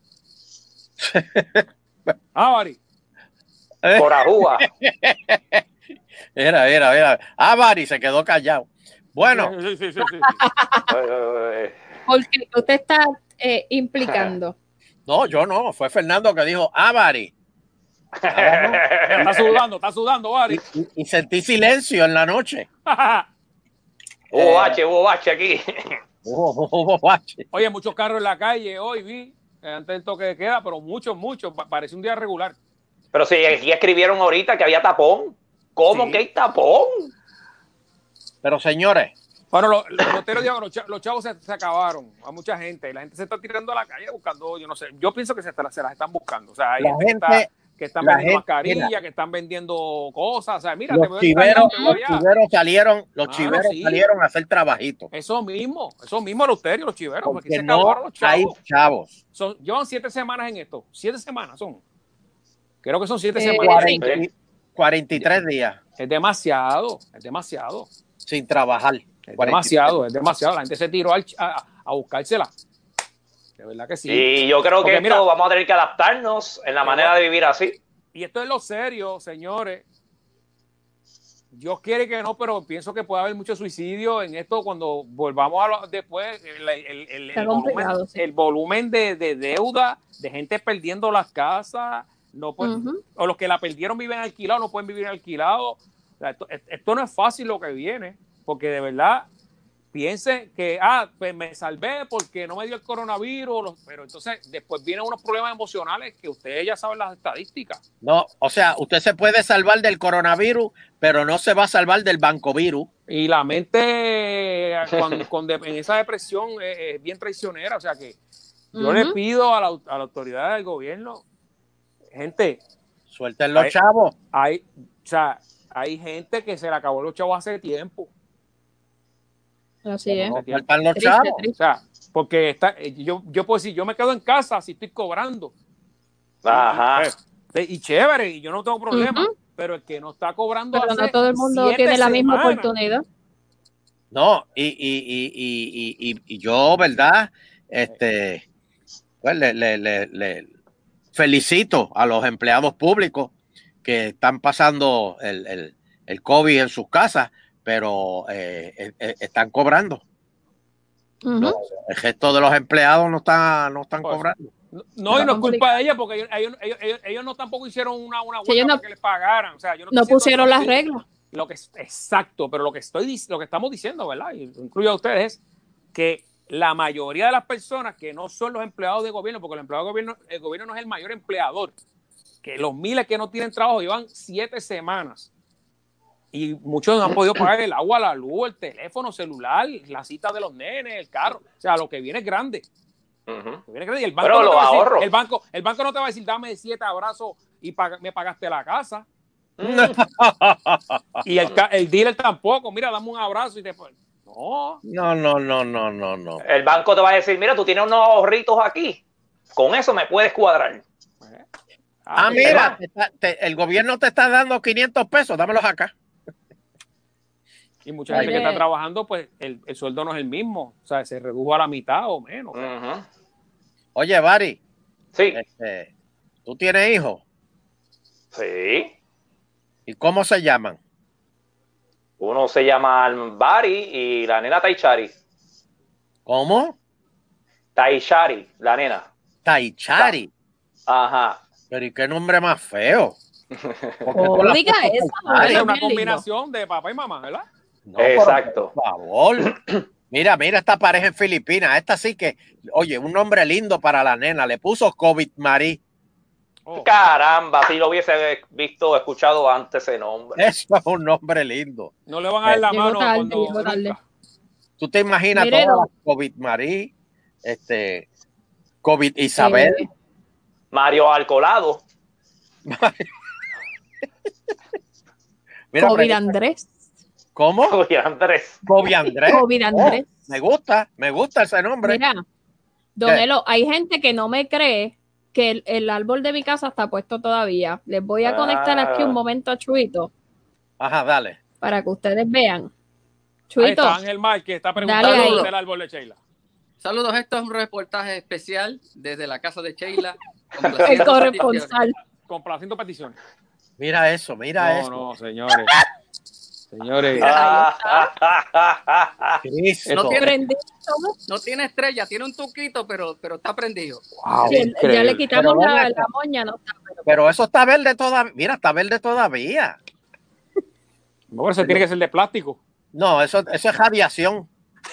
Speaker 1: Ah, Bari.
Speaker 4: Corajúa.
Speaker 2: Era, era, era. Ah, Bari se quedó callado. Bueno,
Speaker 1: Sí, sí, sí, sí, sí.
Speaker 4: Eh,
Speaker 3: Porque tú te estás eh, implicando.
Speaker 2: no, yo no. Fue Fernando que dijo, ah, Bari.
Speaker 1: Está sudando, está sudando, Bari.
Speaker 2: Y, y- y sentí silencio en la noche.
Speaker 4: Hubo bache, hubo bache aquí.
Speaker 2: Hubo- hubo bache.
Speaker 1: Oye, muchos carros en la calle hoy vi, eh, antes del toque de queda, pero muchos, muchos. Pa- Parece un día regular.
Speaker 4: Pero si aquí escribieron ahorita que había tapón. ¿Cómo
Speaker 1: Sí.
Speaker 4: que hay tapón?
Speaker 2: Pero señores,
Speaker 1: Bueno, los lo, loteros digo que los, cha- los chavos se, se acabaron a mucha gente y la gente se está tirando a la calle buscando, yo no sé, yo pienso que se, está- se las están buscando. O sea, hay
Speaker 2: la
Speaker 1: gente que,
Speaker 2: gente,
Speaker 1: está, que están
Speaker 2: la
Speaker 1: vendiendo
Speaker 2: gente,
Speaker 1: mascarillas,
Speaker 2: mira.
Speaker 1: que están vendiendo cosas. O sea, mira, te
Speaker 2: los
Speaker 1: veo
Speaker 2: chiveros,
Speaker 1: encargado, te veo
Speaker 2: los
Speaker 1: allá.
Speaker 2: chiveros salieron, los
Speaker 1: Claro,
Speaker 2: chiveros
Speaker 1: sí.
Speaker 2: salieron a hacer trabajitos.
Speaker 1: Eso mismo, eso mismo, los terios, los chiveros, porque
Speaker 2: Porque
Speaker 1: se acabaron
Speaker 2: no
Speaker 1: los
Speaker 2: hay
Speaker 1: chavos.
Speaker 2: chavos.
Speaker 1: Son, llevan siete semanas en esto, siete semanas son. Creo que son siete
Speaker 3: Eh,
Speaker 1: semanas.
Speaker 2: cuarenta,
Speaker 4: Sí.
Speaker 2: cuarenta y tres días
Speaker 1: Es demasiado, es demasiado,
Speaker 2: sin trabajar.
Speaker 1: es
Speaker 2: cuarenta y tres.
Speaker 1: demasiado, es demasiado. La gente se tiró al- a, a buscársela. De verdad que sí.
Speaker 4: Y yo creo
Speaker 1: Porque
Speaker 4: que
Speaker 1: mira-
Speaker 4: esto vamos a tener que adaptarnos en la manera de vivir así.
Speaker 1: Y esto es lo serio, señores. Dios quiere que no, pero pienso que puede haber mucho suicidio en esto cuando volvamos a lo, después el, el, el, el volumen,
Speaker 3: sí.
Speaker 1: el volumen de, de deuda, de gente perdiendo las casas, no pueden, uh-huh. o los que la perdieron viven alquilados, no pueden vivir alquilados. O sea, esto, esto no es fácil lo que viene, porque de verdad piensen que, ah, pues me salvé porque no me dio el coronavirus, pero entonces después vienen unos problemas emocionales que ustedes ya saben las estadísticas.
Speaker 2: No, o sea, usted se puede salvar del coronavirus, pero no se va a salvar del bancovirus.
Speaker 1: Y la mente cuando, cuando en esa depresión es, es bien traicionera, o sea que yo uh-huh. le pido a la, a la autoridad del gobierno, gente,
Speaker 2: suelten los hay, chavos.
Speaker 1: Hay, o sea, hay gente que se le acabó los chavos hace tiempo.
Speaker 3: Así es.
Speaker 2: No, faltan los chavos.
Speaker 1: O sea, porque está, yo, yo puedo decir, yo me quedo en casa si estoy cobrando.
Speaker 4: Ajá.
Speaker 1: Y, y chévere, y yo no tengo problema. Uh-huh. Pero el que no está cobrando.
Speaker 3: Pero no todo el mundo tiene la misma semanas. oportunidad.
Speaker 2: No, y, y, y, y, y, y yo, ¿verdad? Este, pues le, le, le, le felicito a los empleados públicos que están pasando el, el, el COVID en sus casas, pero eh, eh, están cobrando. Uh-huh. No, el resto de los empleados no están, no están pues, cobrando.
Speaker 1: No, no, y no es culpa de ella, porque ellos, ellos, ellos, ellos no tampoco hicieron una, una huelga sí, no, para que les pagaran. O sea, yo no,
Speaker 3: no pusieron las reglas.
Speaker 1: Lo que, exacto, pero lo que, estoy, lo que estamos diciendo, ¿verdad? Y incluyo a ustedes, es que la mayoría de las personas que no son los empleados de gobierno, porque el empleado de gobierno, el gobierno no es el mayor empleador, que los miles que no tienen trabajo llevan siete semanas. Y muchos no han podido pagar el agua, la luz, el teléfono celular, la cita de los nenes, el carro. O sea, lo que viene es grande. Uh-huh. Viene grande. Y el banco
Speaker 4: Pero
Speaker 1: no
Speaker 4: los ahorros.
Speaker 1: Decir, el, banco, el banco no te va a decir, dame siete abrazos y pag- me pagaste la casa. Y el, el dealer tampoco. Mira, dame un abrazo y te... No.
Speaker 2: No, no, no, no, no, no.
Speaker 4: El banco te va a decir, mira, tú tienes unos ahorritos aquí. Con eso me puedes cuadrar.
Speaker 2: Ah, ah mira, te está, te, el gobierno te está dando quinientos pesos, dámelos acá.
Speaker 1: Y mucha gente Oye. que está trabajando, pues el, el sueldo no es el mismo. O sea, se redujo a la mitad o menos.
Speaker 4: Uh-huh.
Speaker 2: Oye, Bari.
Speaker 4: Sí.
Speaker 2: Este, ¿tú tienes hijos?
Speaker 4: Sí.
Speaker 2: ¿Y cómo se llaman?
Speaker 4: Uno se llama Bari y la nena Taichari.
Speaker 2: ¿Cómo?
Speaker 4: Taichari, la nena.
Speaker 2: Taichari.
Speaker 4: Ajá.
Speaker 2: Pero ¿y qué nombre más feo?
Speaker 3: Oh, diga eso.
Speaker 1: Es una combinación lindo. de papá y mamá, ¿verdad?
Speaker 4: No, exacto.
Speaker 2: Por favor. Mira, mira esta pareja en Filipinas. Esta sí que, oye, un nombre lindo para la nena. Le puso COVID Marí.
Speaker 4: Oh. Caramba, si lo hubiese visto, escuchado antes ese nombre.
Speaker 2: Eso es un nombre lindo.
Speaker 1: No le van a dar la
Speaker 3: llegó
Speaker 1: mano
Speaker 3: tarde,
Speaker 1: cuando...
Speaker 3: tarde.
Speaker 2: Tú te imaginas
Speaker 3: Mire,
Speaker 2: todas
Speaker 3: no.
Speaker 2: las COVID Marí, este, COVID Isabel.
Speaker 3: Sí.
Speaker 4: Mario Alcolado.
Speaker 2: Mira,
Speaker 3: COVID
Speaker 2: pregunta.
Speaker 3: Andrés.
Speaker 2: ¿Cómo?
Speaker 4: COVID Andrés.
Speaker 2: COVID Andrés.
Speaker 3: COVID Andrés.
Speaker 2: Oh, me gusta, me gusta ese nombre.
Speaker 3: Mira, Don Elo, hay gente que no me cree que el, el árbol de mi casa está puesto todavía. Les voy a conectar
Speaker 4: Ah.
Speaker 3: aquí un momento a Chuito
Speaker 2: Ajá, dale.
Speaker 3: para que ustedes vean.
Speaker 1: Ahí
Speaker 3: Chuito,
Speaker 1: está Ángel Mar, que está preguntando
Speaker 3: Dale ahí.
Speaker 1: dónde el árbol de Sheila.
Speaker 9: Saludos, esto es un reportaje especial desde la casa de Sheila.
Speaker 3: el corresponsal.
Speaker 1: Complaciendo peticiones.
Speaker 2: Mira eso, mira
Speaker 1: No,
Speaker 2: eso.
Speaker 1: no, señores. Señores.
Speaker 2: Cristo.
Speaker 9: No tiene,
Speaker 3: Prendí.
Speaker 9: no tiene estrella, tiene un tuquito, pero, pero está prendido.
Speaker 1: Wow,
Speaker 3: Sí, ya
Speaker 1: increíble.
Speaker 3: le quitamos
Speaker 2: Pero
Speaker 3: la,
Speaker 2: ven acá.
Speaker 3: la moña, no está. Pero,
Speaker 2: Pero eso está verde todavía. Mira, está verde todavía.
Speaker 1: No, pero ese tiene que ser de plástico.
Speaker 2: No, eso, eso es radiación.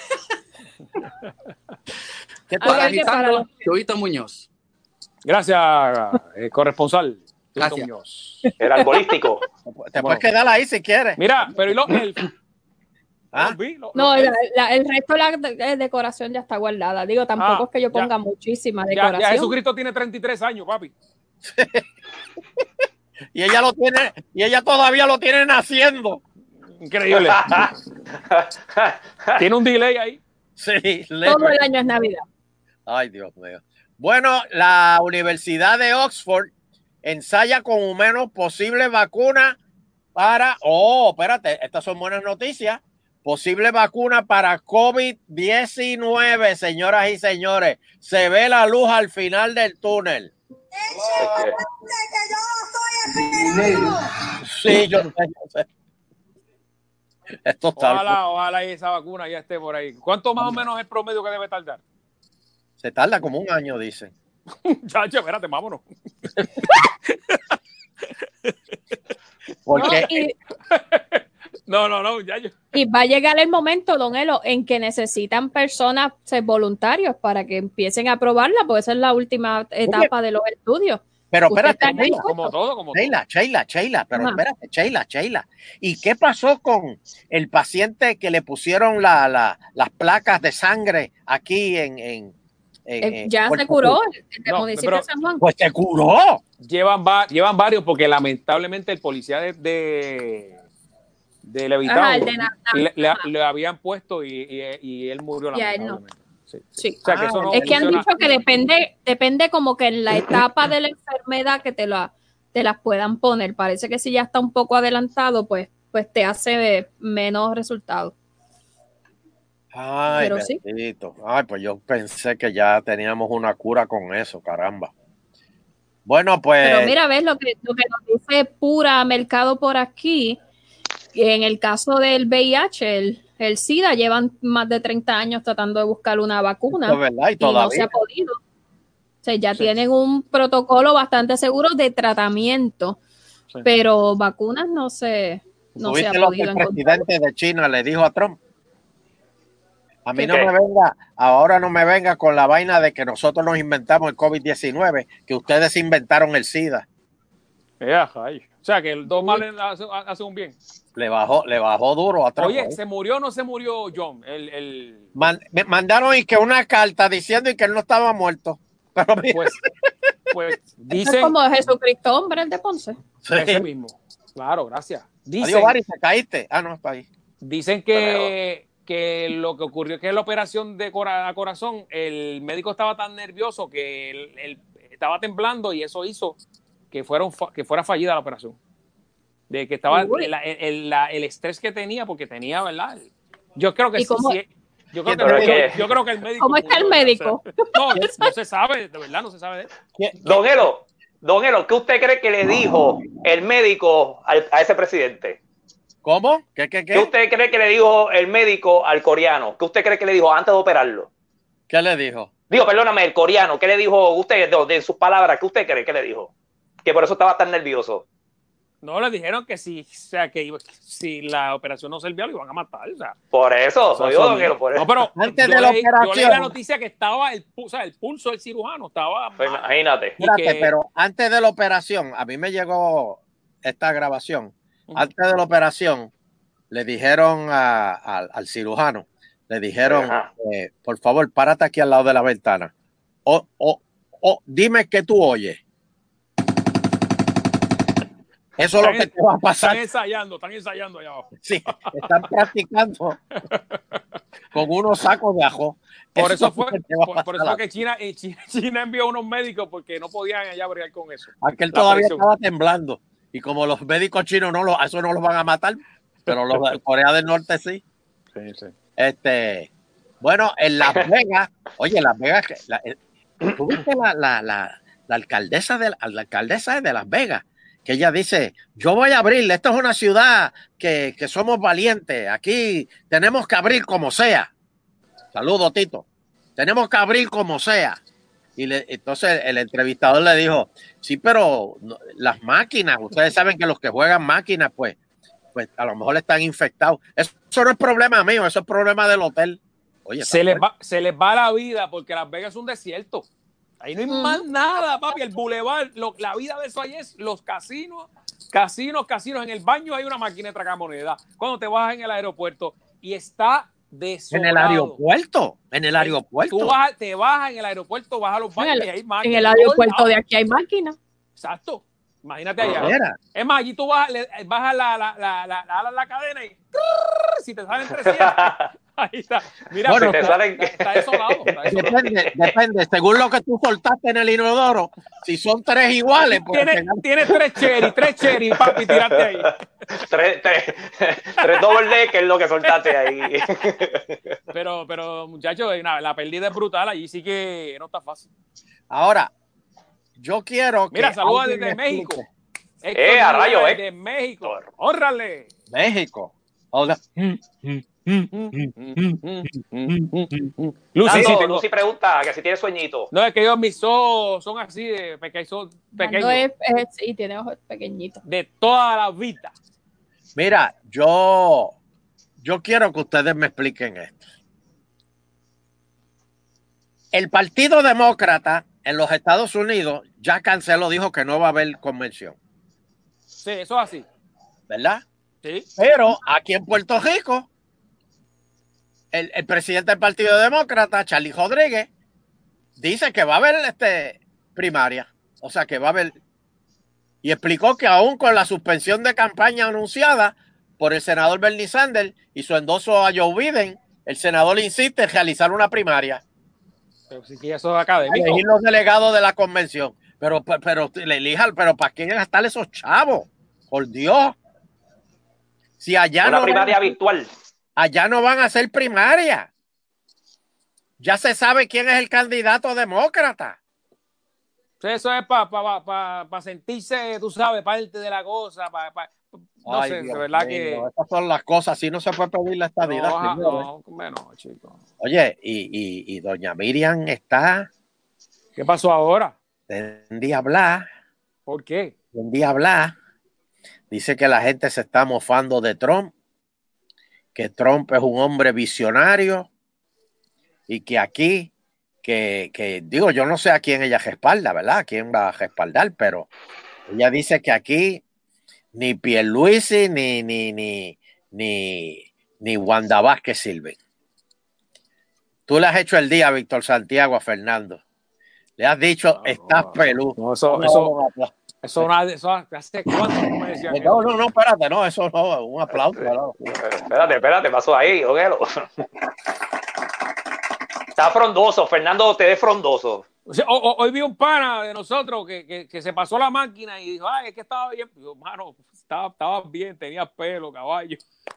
Speaker 2: ¿Qué
Speaker 3: A ver, ¿qué para
Speaker 9: Paralizando,
Speaker 3: los-
Speaker 9: Chuito Muñoz.
Speaker 1: Gracias, eh, corresponsal.
Speaker 9: Gracias.
Speaker 1: Muñoz.
Speaker 4: El arbolístico.
Speaker 2: Te
Speaker 1: Bueno.
Speaker 2: puedes quedar ahí si quieres.
Speaker 1: Mira, pero ¿y los elfos?
Speaker 2: ¿Ah?
Speaker 1: ¿Los vi? ¿Los-
Speaker 3: No,
Speaker 1: los
Speaker 3: la-
Speaker 1: elfos?
Speaker 3: la- el resto de la de- decoración ya está guardada. Digo, tampoco
Speaker 1: Ah,
Speaker 3: es que yo
Speaker 1: ya.
Speaker 3: ponga muchísima
Speaker 1: Ya,
Speaker 3: decoración.
Speaker 1: ya Jesucristo tiene treinta y tres años, papi.
Speaker 2: Y ella lo tiene, y ella todavía lo tiene naciendo.
Speaker 1: Increíble. Tiene un delay ahí.
Speaker 2: Sí,
Speaker 3: Todo
Speaker 2: leve.
Speaker 3: el año es Navidad.
Speaker 2: Ay, Dios mío. Bueno, la Universidad de Oxford ensaya con humanos posible vacuna para... Oh, espérate, estas son buenas noticias. Posible vacuna para COVID diecinueve, señoras y señores. Se ve la luz al final del túnel. Sí, yo sé, yo sé. Esto está
Speaker 1: Ojalá, ojalá y esa vacuna ya esté por ahí. ¿Cuánto más o menos es el promedio que debe tardar?
Speaker 2: Se tarda como un año, dicen.
Speaker 1: Chacho, espérate, vámonos.
Speaker 2: Porque
Speaker 3: No, y,
Speaker 1: No, no, no, ya yo.
Speaker 3: y va a llegar el momento, don Elo, en que necesitan personas ser voluntarios para que empiecen a probarla, porque esa es la última etapa de los estudios.
Speaker 2: Pero
Speaker 3: Usted
Speaker 2: espérate,
Speaker 3: está en
Speaker 2: Sheila,
Speaker 3: eso.
Speaker 1: Como todo, como todo.
Speaker 2: Sheila, Sheila, Sheila, pero
Speaker 3: Ajá.
Speaker 2: espérate, Sheila, Sheila. ¿Y qué pasó con el paciente que le pusieron la, la, las placas de sangre aquí en, en, en,
Speaker 3: Eh,
Speaker 2: en
Speaker 3: ya
Speaker 2: Puerto
Speaker 3: se curó
Speaker 2: Rico?
Speaker 3: el del
Speaker 1: No,
Speaker 3: municipio
Speaker 1: pero-
Speaker 3: de San Juan.
Speaker 2: Pues se curó.
Speaker 1: Llevan, va, llevan varios porque lamentablemente el policía de, de, de Levitown
Speaker 3: Ajá, el de Natal.
Speaker 1: le, le-
Speaker 3: Ajá.
Speaker 1: le habían puesto y, y, y él murió
Speaker 3: Y a él no.
Speaker 1: lamentablemente. Sí.
Speaker 3: Sí.
Speaker 1: O sea que
Speaker 2: Ah,
Speaker 1: eso no
Speaker 3: Es que han
Speaker 1: funciona.
Speaker 3: dicho que depende, depende como que en la etapa de la enfermedad que te, la, te las puedan poner. Parece que si ya está un poco adelantado, pues, pues te hace menos resultados.
Speaker 2: Ay,
Speaker 3: Pero sí.
Speaker 2: bendito. Ay, pues yo pensé que ya teníamos una cura con eso, caramba. Bueno, pues.
Speaker 3: Pero mira, ves lo que, lo que nos dice Pura Mercado por aquí. En el caso del V I H, el, el SIDA, llevan más de treinta años tratando de buscar una vacuna
Speaker 2: Esto es verdad, y
Speaker 3: y no se
Speaker 2: todavía.
Speaker 3: ha podido. O sea, ya
Speaker 1: Sí.
Speaker 3: tienen un protocolo bastante seguro de tratamiento,
Speaker 1: Sí.
Speaker 3: pero vacunas no se, no se ha
Speaker 2: ¿Tuviste lo que
Speaker 3: podido
Speaker 2: el
Speaker 3: encontrar.
Speaker 2: presidente de China le dijo a Trump? A mí
Speaker 3: ¿Qué?
Speaker 2: no me venga, ahora no me venga con la vaina de que nosotros nos inventamos el COVID diecinueve, que ustedes inventaron el SIDA.
Speaker 1: Ya, ay. O sea que el dos males hace, hace un bien.
Speaker 2: Le bajó, le bajó duro a Trump.
Speaker 1: Oye,
Speaker 2: ¿eh?
Speaker 1: ¿se murió o no se murió John? El, el...
Speaker 2: Man- me mandaron y que una carta diciendo y que él no estaba muerto. Pero mira,
Speaker 1: Pues, pues
Speaker 3: Eso es
Speaker 1: dicen
Speaker 3: como Jesucristo, hombre, el de Ponce.
Speaker 2: sí.
Speaker 1: ese mismo. Claro, gracias.
Speaker 2: Adiós,
Speaker 1: Dicen,
Speaker 2: Bari, te caíste. Ah, no, está ahí.
Speaker 1: dicen que, que lo que ocurrió es que en la operación de cora- corazón, el médico estaba tan nervioso que él, él estaba temblando y eso hizo que, fueron, fa- que fuera fallida la operación. De que estaba
Speaker 3: Uy.
Speaker 1: el, el- el- la- el estrés que tenía, porque tenía, ¿verdad? Yo creo que
Speaker 3: ¿Y
Speaker 1: sí,
Speaker 3: cómo-
Speaker 1: sí, Yo creo, que
Speaker 4: Pero
Speaker 1: el,
Speaker 4: es
Speaker 1: médico-
Speaker 4: que-
Speaker 1: yo creo que el médico.
Speaker 3: ¿Cómo está el
Speaker 1: murió, o sea,
Speaker 3: médico?
Speaker 1: no, no se sabe, de verdad no se sabe de él.
Speaker 2: ¿Qué-
Speaker 4: Don Elo, Don Elo, ¿qué usted cree que le dijo el médico al- a ese presidente?
Speaker 2: ¿Cómo? ¿Qué, qué,
Speaker 4: ¿Qué
Speaker 2: qué?
Speaker 4: usted cree que le dijo el médico al coreano? ¿Qué usted cree que le dijo antes de operarlo?
Speaker 2: ¿Qué le dijo?
Speaker 4: Digo, perdóname, el coreano, ¿qué le dijo usted de, de sus palabras? ¿Qué usted cree que le dijo? Que por eso estaba tan nervioso.
Speaker 1: No, le dijeron que si, o sea, que iba- si la operación no servía, lo iban a matar. O sea,
Speaker 4: Por eso,
Speaker 1: o sea,
Speaker 4: soy yo,
Speaker 1: son-
Speaker 4: Don Elo, por eso.
Speaker 1: no, pero
Speaker 2: Antes
Speaker 1: yo
Speaker 2: de la
Speaker 1: leí, yo leí
Speaker 2: operación.
Speaker 1: la noticia que estaba el, pu- o sea, el pulso del cirujano estaba
Speaker 4: Pues
Speaker 1: mal.
Speaker 4: imagínate.
Speaker 1: Y
Speaker 2: Espérate,
Speaker 1: que-
Speaker 2: pero antes de la operación, a mí me llegó esta grabación.
Speaker 1: Ujú.
Speaker 2: Antes de la operación, le dijeron a- al- al cirujano, le dijeron,
Speaker 4: Ajá.
Speaker 2: eh, por favor, párate aquí al lado de la ventana. O, o, o dime qué tú oyes. Eso es lo que te va a
Speaker 1: Están
Speaker 2: pasar.
Speaker 1: ensayando, están ensayando allá abajo.
Speaker 2: Sí, están practicando con unos sacos de ajo.
Speaker 1: Por eso
Speaker 2: es lo
Speaker 1: fue,
Speaker 2: que te va a
Speaker 1: por, por eso
Speaker 2: pasar.
Speaker 1: fue que China, eh, China, China envió unos médicos porque no podían allá bregar con eso.
Speaker 2: Aquel
Speaker 1: La
Speaker 2: todavía
Speaker 1: presión.
Speaker 2: estaba temblando. Y como los médicos chinos no lo, a eso no los van a matar, pero los de Corea del Norte sí.
Speaker 1: Sí, sí.
Speaker 2: Este, bueno, en Las Vegas, oye, Las Vegas, que- la, eh, ¿tú viste la, la, la, la alcaldesa de la, la alcaldesa de Las Vegas? Que ella dice, yo voy a abrir, esta es una ciudad que, que somos valientes, aquí tenemos que abrir como sea. Saludos, Tito. Tenemos que abrir como sea. Y le, entonces el entrevistador le dijo, sí, pero no, las máquinas, ustedes saben que los que juegan máquinas, pues, pues a lo mejor están infectados. Eso, eso no es problema mío, eso es problema del hotel. Oye,
Speaker 1: Se
Speaker 2: está
Speaker 1: les,
Speaker 2: fuerte.
Speaker 1: va, se les va la vida porque Las Vegas es un desierto. Ahí no hay
Speaker 3: Ujú.
Speaker 1: más nada, papi. El bulevar, lo- la vida de eso ahí es los casinos, casinos, casinos. En el baño hay una máquina de tragamoneda. Cuando te bajas en el aeropuerto y está
Speaker 2: En
Speaker 1: desolado.
Speaker 2: el aeropuerto, en el aeropuerto.
Speaker 1: Tú vas, te bajas en el aeropuerto, vas a los
Speaker 3: En
Speaker 1: baños
Speaker 3: el,
Speaker 1: y hay
Speaker 3: en
Speaker 1: máquinas.
Speaker 3: el
Speaker 1: por todos
Speaker 3: aeropuerto
Speaker 1: lados.
Speaker 3: de aquí hay máquinas.
Speaker 1: Exacto. Imagínate allá.
Speaker 2: Mira,
Speaker 1: Es más, allí tú bajas, le- bajas la, la, la, la, la, la cadena y si te salen trescientos, ahí está. Mira,
Speaker 2: Bueno,
Speaker 1: está,
Speaker 4: te salen-
Speaker 1: está- está desolado. Está desolado.
Speaker 2: depende, depende, según lo que tú soltaste en el inodoro, si son tres iguales, pues
Speaker 1: Tienes, tienes tres cherry, tres cherry, papi, tírate ahí.
Speaker 4: tres, tres, tres doble D, que es lo que soltaste ahí.
Speaker 1: Pero, pero muchachos, nada, la pérdida es brutal. Allí sí que no está fácil.
Speaker 2: ahora, yo quiero que
Speaker 1: Mira, saluda
Speaker 2: alguien
Speaker 1: desde
Speaker 2: me
Speaker 1: México.
Speaker 2: explique.
Speaker 1: Héctor
Speaker 4: Eh, a
Speaker 1: Rivera
Speaker 4: rayo, eh.
Speaker 1: Desde México. ¡Órale!
Speaker 2: México. Hola.
Speaker 1: Lucy, sí,
Speaker 4: Nando,
Speaker 1: tengo-
Speaker 4: Lucy pregunta que si tiene sueñito.
Speaker 1: No, es que yo, mis ojos son así de pequeños, son pequeños.
Speaker 3: Nando es- es- sí, tiene ojos pequeñitos.
Speaker 1: De toda la vida.
Speaker 2: Mira, yo, yo quiero que ustedes me expliquen esto. El Partido Demócrata en los Estados Unidos ya canceló, dijo que no va a haber convención,
Speaker 1: Sí, eso es así.
Speaker 2: ¿verdad?
Speaker 1: Sí.
Speaker 2: Pero aquí en Puerto Rico, el, el presidente del Partido Demócrata, Charlie Rodríguez, dice que va a haber este, primaria. O sea, que va a haber... Y explicó que aún con la suspensión de campaña anunciada por el senador Bernie Sanders y su endoso a Joe Biden, el senador insiste en realizar una primaria.
Speaker 1: Pero sí que eso es académico.
Speaker 2: Elegir los delegados de la convención. Pero, pero, pero le elijan, pero ¿para qué gastar esos chavos? Por Dios. Si allá
Speaker 4: Una
Speaker 2: no
Speaker 4: primaria
Speaker 2: van,
Speaker 4: virtual.
Speaker 2: allá no van a hacer primaria. Ya se sabe quién es el candidato demócrata.
Speaker 1: Eso es para pa, pa, pa sentirse, tú sabes, parte de la cosa. Pa, pa, no
Speaker 2: Ay,
Speaker 1: sé,
Speaker 2: Dios
Speaker 1: de verdad
Speaker 2: mío,
Speaker 1: que.
Speaker 2: esas son las cosas. Así no se puede pedir la estadidad.
Speaker 1: No,
Speaker 2: señores.
Speaker 1: no, bueno, chicos.
Speaker 2: Oye, y, y, y doña Miriam está
Speaker 1: ¿Qué pasó ahora?
Speaker 2: tendía a hablar,
Speaker 1: ¿Por qué?
Speaker 2: tendía a hablar. Dice que la gente se está mofando de Trump, que Trump es un hombre visionario y que aquí, que, que digo, yo no sé a quién ella respalda, ¿verdad? A quién va a respaldar, pero ella dice que aquí ni Pierluisi ni, ni, ni, ni, ni Wanda Vázquez sirven. Tú le has hecho el día, Víctor Santiago, a Fernando. Le has dicho,
Speaker 1: No,
Speaker 2: estás
Speaker 1: no,
Speaker 2: peludo.
Speaker 1: No, eso,
Speaker 2: No,
Speaker 1: eso,
Speaker 2: no, no,
Speaker 1: eso, una- eso, ¿hace cuánto tú me decías?
Speaker 2: no, no, no, espérate, no, eso no, un aplauso. No.
Speaker 4: Espérate, espérate, pasó ahí, Oguelo. Está frondoso, Fernando, te ve frondoso.
Speaker 1: O sea, o- o- hoy vi un pana de nosotros que, que, que se pasó la máquina y dijo, ay, es que estaba bien. Yo, mano, estaba, estaba bien, tenía pelo, caballo.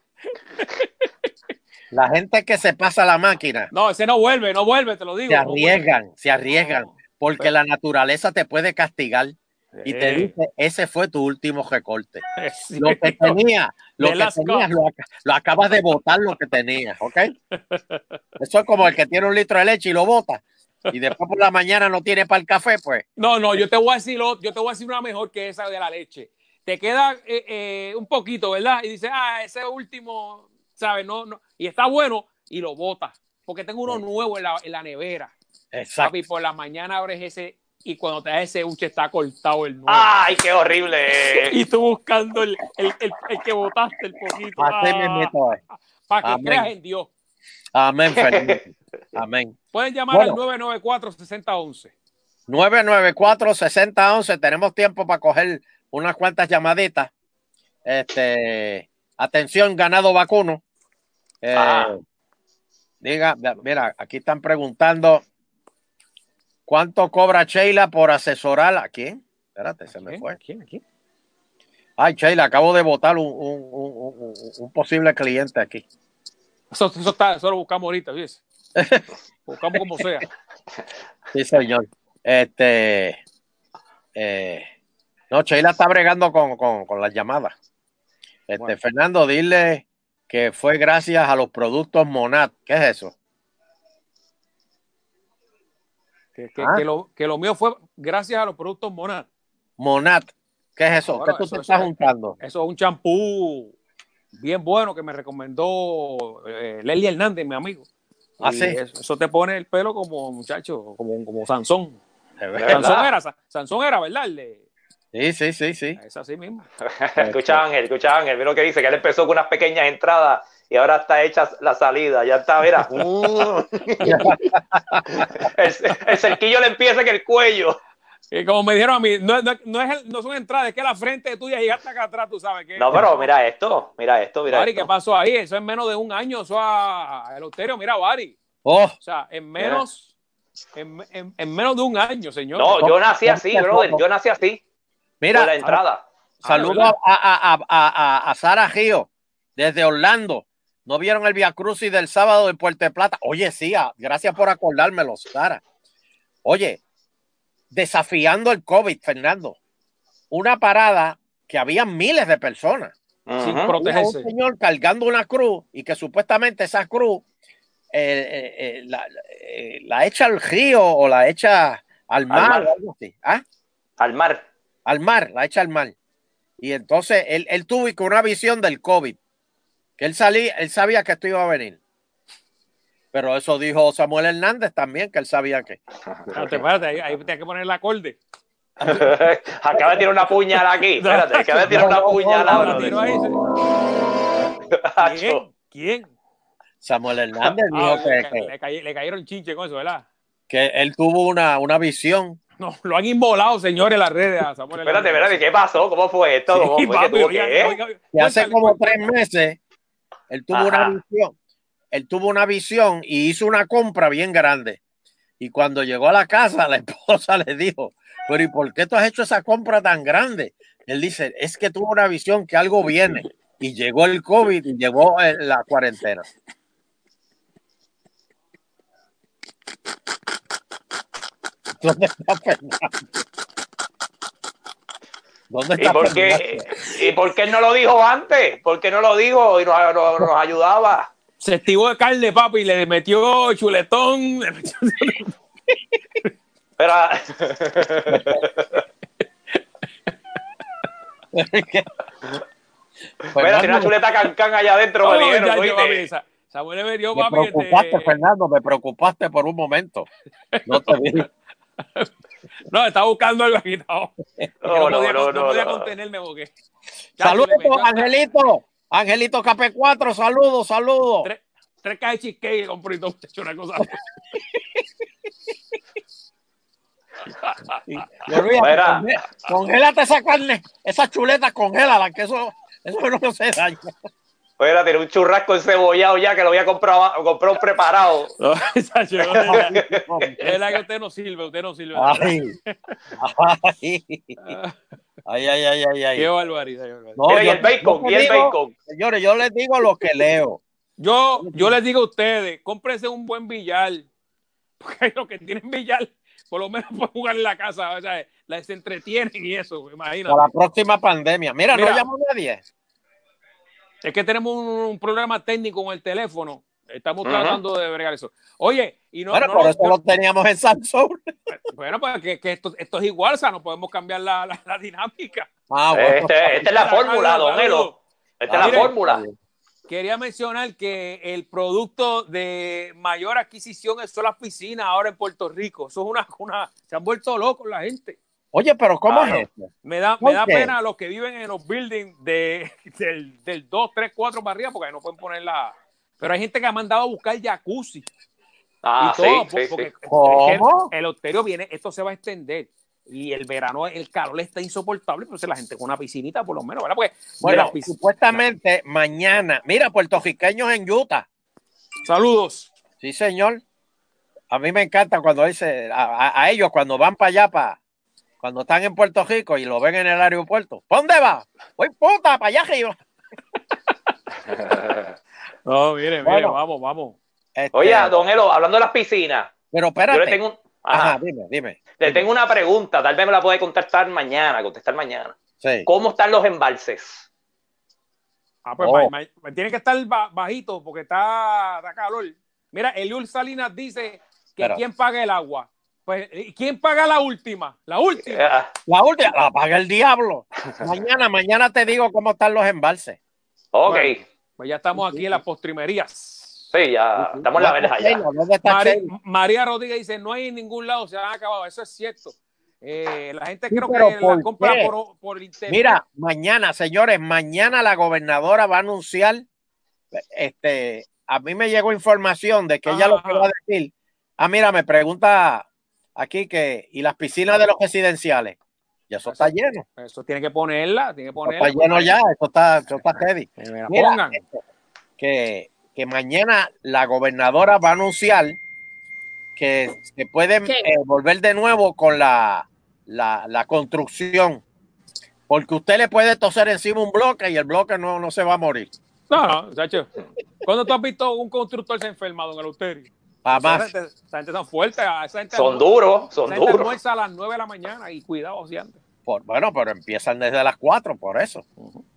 Speaker 2: La gente que se pasa la máquina
Speaker 1: No, ese no vuelve, no vuelve, te lo digo.
Speaker 2: se
Speaker 1: no vuelve.
Speaker 2: arriesgan, se arriesgan,
Speaker 1: No,
Speaker 2: porque
Speaker 1: pero-
Speaker 2: la naturaleza te puede castigar y te
Speaker 1: Eh,
Speaker 2: dice, ese fue tu último recorte.
Speaker 1: es
Speaker 2: Lo que
Speaker 1: cierto.
Speaker 2: tenía, lo
Speaker 1: The
Speaker 2: que
Speaker 1: last
Speaker 2: tenías,
Speaker 1: cup.
Speaker 2: lo, ac- lo acabas de botar lo que tenías, ¿ok? Eso es como el que tiene un litro de leche y lo bota y después por la mañana no tiene para el café, pues.
Speaker 1: No, no, yo te voy a decir, lo- yo te voy a decir una mejor que esa de la leche. Te queda eh, eh, un poquito, ¿verdad? Y dices, ah, ese último, ¿sabes? No, no. Y está bueno y lo botas. Porque tengo uno nuevo en la, en la nevera.
Speaker 2: Exacto.
Speaker 1: Papi, por la mañana abres ese y cuando te das ese uche está cortado el nuevo.
Speaker 4: ¡Ay, qué horrible!
Speaker 1: Y tú buscando el, el, el, el que botaste el poquito.
Speaker 2: Así mismito es.
Speaker 1: Para que
Speaker 2: Amén.
Speaker 1: creas en Dios.
Speaker 2: Amén, Fernando. Amén.
Speaker 1: Pueden llamar
Speaker 2: Bueno.
Speaker 1: al nueve nueve cuatro, seis cero uno uno.
Speaker 2: nueve nueve cuatro, seis cero uno uno. Tenemos tiempo para coger unas cuantas llamaditas. Este, atención, ganado vacuno. Eh,
Speaker 4: Ah.
Speaker 2: Diga, mira, aquí están preguntando ¿cuánto cobra Sheila por asesorar a quién? Espérate, se me fue.
Speaker 1: ¿Quién? ¿Quién?
Speaker 2: Ay, Sheila, acabo de votar un, un, un, un, un posible cliente aquí.
Speaker 1: Eso, eso, está, eso lo buscamos ahorita, ¿ves? Buscamos como sea.
Speaker 2: Sí, señor. Este, eh, no, Sheila está bregando con, con, con las llamadas. Este,
Speaker 1: Bueno.
Speaker 2: Fernando, dile que fue gracias a los productos Monat. ¿Qué es eso?
Speaker 1: Que, que,
Speaker 2: ¿Ah?
Speaker 1: que, lo, que lo mío fue gracias a los productos Monat.
Speaker 2: Monat. ¿Qué es eso?
Speaker 1: Bueno,
Speaker 2: ¿Qué tú
Speaker 1: eso-
Speaker 2: te
Speaker 1: eso
Speaker 2: estás
Speaker 1: es-
Speaker 2: juntando?
Speaker 1: Eso es un champú bien bueno que me recomendó eh, Lely Hernández, mi amigo.
Speaker 2: ¿Ah,
Speaker 1: Y
Speaker 2: sí?
Speaker 1: eso, eso te pone el pelo como, muchacho, como, como Sansón.
Speaker 2: De
Speaker 4: De
Speaker 2: verdad.
Speaker 1: Sansón
Speaker 4: verdad.
Speaker 1: era, Sa- Sansón era, ¿verdad? El de-
Speaker 2: Sí, sí, sí, sí.
Speaker 1: es así mismo.
Speaker 4: Escucha a Ángel, escucha a Ángel, mira lo que dice, que él empezó con unas pequeñas entradas y ahora está hecha la salida, ya está, mira. el, el cerquillo le empieza en el cuello.
Speaker 1: Y como me dijeron a mí, no, no, no, es el- no son entradas, es que la frente tuya gigante acá atrás, tú sabes que.
Speaker 4: No, pero mira esto, mira esto, mira
Speaker 1: Bari, ¿qué
Speaker 4: esto.
Speaker 1: pasó ahí? Eso en menos de un año, eso a, a Eleuterio, mira, Bari.
Speaker 2: Oh,
Speaker 1: O sea, en menos, en, en, en menos de un año, señor.
Speaker 4: No, yo nací así, brother, yo nací así,
Speaker 2: mira,
Speaker 4: con la entrada.
Speaker 2: saludo
Speaker 1: ¿verdad?
Speaker 2: a, a, a, a, a Sara Gio desde Orlando. ¿No vieron el Via Crucis del sábado de Puerto Plata? Oye, sí, ah, gracias por acordármelo, Sara. Oye, desafiando el COVID, Fernando. Una parada que había miles de personas.
Speaker 1: sin
Speaker 2: Había
Speaker 1: protegerse.
Speaker 2: un señor cargando una cruz y que supuestamente esa cruz eh, eh, eh, la, eh, la echa al río o la echa al mar,
Speaker 4: Al mar.
Speaker 2: o algo así. ¿Ah?
Speaker 4: Al mar.
Speaker 2: Al mar, la echa al mar. Y entonces él, él tuvo una visión del COVID, que él salía, él sabía que esto iba a venir. Pero eso dijo Samuel Hernández también, que él sabía que.
Speaker 1: Espérate, espérate, ahí, ahí tienes que poner el acorde.
Speaker 4: Acaba de tirar una puñalada aquí. Espérate, acaba de tirar una puñalada.
Speaker 1: Ahora tiro ahí.
Speaker 4: Hacho.
Speaker 1: ¿Quién? ¿Quién?
Speaker 2: Samuel Hernández
Speaker 1: Ah,
Speaker 2: dijo
Speaker 1: le,
Speaker 2: que,
Speaker 1: ca-
Speaker 2: que,
Speaker 1: le cay- le cayeron chinche con eso, ¿verdad?
Speaker 2: que él tuvo una, una visión.
Speaker 1: No, lo han inmolado, señores, las redes a Samuel
Speaker 4: Espérate,
Speaker 1: Hernández.
Speaker 4: espérate, ¿qué pasó? ¿Cómo fue esto?
Speaker 1: Sí,
Speaker 4: ¿Cómo fue que
Speaker 1: papi,
Speaker 4: tuvo
Speaker 1: oiga,
Speaker 4: que?
Speaker 1: oiga,
Speaker 2: Y hace
Speaker 1: cuéntale,
Speaker 2: como
Speaker 1: cuéntale.
Speaker 2: tres meses, él tuvo
Speaker 4: Ajá.
Speaker 2: una visión. Él tuvo una visión y hizo una compra bien grande. Y cuando llegó a la casa, la esposa le dijo, pero ¿y por qué tú has hecho esa compra tan grande? Él dice, es que tuvo una visión que algo viene. Y llegó el COVID y llegó eh, la cuarentena. ¿Dónde está Fernando? ¿Dónde
Speaker 4: ¿Y
Speaker 2: está
Speaker 4: por
Speaker 2: Fernando?
Speaker 4: qué, ¿Y por qué él no lo dijo antes? ¿Por qué no lo dijo y nos, nos- nos ayudaba?
Speaker 1: Se estivó de carne, papi, y le metió chuletón. Le metió...
Speaker 4: Pero, mira, tiene una chuleta cancán allá adentro, me
Speaker 1: Oh,
Speaker 4: dijeron,
Speaker 1: ya, ya,
Speaker 4: ¿oíste?
Speaker 1: papi, esa- Samuel le metió,
Speaker 2: Me
Speaker 1: papi.
Speaker 2: preocupaste,
Speaker 1: Este...
Speaker 2: Fernando, me preocupaste por un momento. No te vi.
Speaker 1: No, estaba buscando algo aquí. No,
Speaker 4: No,
Speaker 1: no, podía,
Speaker 4: no,
Speaker 1: no,
Speaker 4: no,
Speaker 1: podía
Speaker 4: no.
Speaker 1: contenerme porque.
Speaker 2: Saludos,
Speaker 1: Chacho, le metió hasta
Speaker 2: Angelito. Angelito K P cuatro, saludos, saludos.
Speaker 1: Tres, tres cajas de cheesecake y compré y todo. Hecho una cosa.
Speaker 2: Y olvídate,
Speaker 4: Mira.
Speaker 2: conge- congélate esa carne, esa chuleta, congélala, que eso, eso no se daña.
Speaker 4: Mira, tiene un churrasco encebollado ya que lo había comprado, comprado preparado.
Speaker 1: No, Chacho, no, de verdad, de verdad que usted no sirve, usted no sirve. de verdad.
Speaker 2: Ay, ay, ay, ay, ay, ay, ay.
Speaker 1: Qué barbaridad. qué barbaridad.
Speaker 2: No,
Speaker 4: Mira, y
Speaker 2: yo-
Speaker 4: el bacon,
Speaker 2: yo te
Speaker 4: y el
Speaker 2: digo,
Speaker 4: bacon.
Speaker 2: Señores, yo les digo lo que leo.
Speaker 1: Yo, yo les digo a ustedes, cómprense un buen billar. Porque los que tienen billar, por lo menos pueden jugar en la casa. O sea, la- se entretienen y eso, imagínate.
Speaker 2: Para la próxima pandemia. Mira,
Speaker 1: Mira.
Speaker 2: no llamó nadie.
Speaker 1: Es que tenemos un, un problema técnico con el teléfono. Estamos
Speaker 4: Ujú.
Speaker 1: tratando de bregar eso. Oye, y no.
Speaker 2: Bueno,
Speaker 1: no
Speaker 2: por
Speaker 1: lo-
Speaker 2: eso lo teníamos en Samsung.
Speaker 1: Bueno, pues que, que esto, esto es igual, o sea, no podemos cambiar la, la, la dinámica.
Speaker 2: Ah, bueno.
Speaker 4: Este, esta es la fórmula, don Elo. Esta es la
Speaker 1: Mire,
Speaker 4: fórmula.
Speaker 1: Quería mencionar que el producto de mayor adquisición son las piscinas ahora en Puerto Rico. Eso es una, una se han vuelto locos la gente.
Speaker 2: Oye, pero ¿cómo
Speaker 4: Claro.
Speaker 2: es esto?
Speaker 1: Me da,
Speaker 2: ¿Por
Speaker 1: me da
Speaker 2: qué?
Speaker 1: pena a los que viven en los buildings de, del, del dos, tres, cuatro para arriba, porque ahí no pueden poner la. Pero hay gente que ha mandado a buscar jacuzzi
Speaker 4: Ah,
Speaker 1: y todo,
Speaker 4: sí,
Speaker 1: po-
Speaker 4: sí,
Speaker 1: porque
Speaker 4: sí.
Speaker 2: ¿Cómo?
Speaker 1: el hotelio viene, esto se va a extender. Y el verano, el calor está insoportable, entonces la gente con una piscinita, por lo menos, ¿verdad? Porque de
Speaker 2: Bueno,
Speaker 1: las piscinas-
Speaker 2: supuestamente mañana. Mira, puertorriqueños en Utah.
Speaker 1: Saludos.
Speaker 2: Sí, señor. A mí me encanta cuando dice a, a- a ellos cuando van para allá, para, cuando están en Puerto Rico y lo ven en el aeropuerto. ¿Para dónde va? Voy puta, para allá arriba.
Speaker 1: No, mire, mire,
Speaker 2: Bueno.
Speaker 1: vamos, vamos.
Speaker 2: Este,
Speaker 4: Oye, don Elo, hablando de las piscinas,
Speaker 2: pero
Speaker 4: yo
Speaker 2: espérate.
Speaker 4: le tengo, un-
Speaker 2: Ajá,
Speaker 4: ajá,
Speaker 2: dime, dime.
Speaker 4: le tengo una pregunta, tal vez me la puede contestar mañana, contestar mañana.
Speaker 2: Sí.
Speaker 4: ¿Cómo están los embalses?
Speaker 1: Ah, pues
Speaker 2: Oh.
Speaker 1: ma- ma- tiene que estar ba- bajito porque está, está calor. Mira, Eliul Salinas dice que
Speaker 2: Pero-
Speaker 1: quién paga el agua. Pues, ¿y quién paga la última? La última.
Speaker 4: Ah,
Speaker 2: La última, la paga el diablo. Mañana, mañana te digo cómo están los embalses.
Speaker 4: ok,
Speaker 1: Bueno. Pues ya estamos aquí en las postrimerías.
Speaker 4: sí, ya estamos en la verja ya.
Speaker 2: ¿Dónde está
Speaker 1: Mari-
Speaker 2: Sheila?
Speaker 1: María Rodríguez dice, no hay en ningún lado, se han acabado. Eso es cierto. Eh, la gente
Speaker 2: Sí,
Speaker 1: creo
Speaker 2: pero
Speaker 1: que
Speaker 2: ¿por
Speaker 1: la compra
Speaker 2: qué?
Speaker 1: por, por internet.
Speaker 2: Mira, mañana, señores, mañana la gobernadora va a anunciar, este, a mí me llegó información de que ella
Speaker 1: Ajá,
Speaker 2: lo que va a decir. Ah, mira, me pregunta aquí que, ¿y las piscinas de los residenciales? Y eso está lleno.
Speaker 1: Eso tiene que ponerla, tiene que
Speaker 2: Eso
Speaker 1: ponerla.
Speaker 2: está lleno ya, eso está, eso está heavy.
Speaker 1: Que me la
Speaker 2: Mira,
Speaker 1: pongan.
Speaker 2: que, que mañana la gobernadora va a anunciar que se pueden
Speaker 3: ¿Qué?
Speaker 2: eh, volver de nuevo con la, la, la construcción. Porque usted le puede toser encima un bloque y el bloque no, no se va a morir.
Speaker 1: No, no, chacho. ¿Cuándo tú has visto un constructor se enferma, don Eleuterio?
Speaker 2: Jamás.
Speaker 1: Esa gente, esa gente tan fuerte. Esa gente
Speaker 4: Son
Speaker 1: almuerza-
Speaker 4: duros, son
Speaker 1: esa gente
Speaker 4: duros.
Speaker 1: almuerza a las nueve de la mañana y cuidado si antes.
Speaker 2: Por, bueno, pero empiezan desde las cuatro, por eso.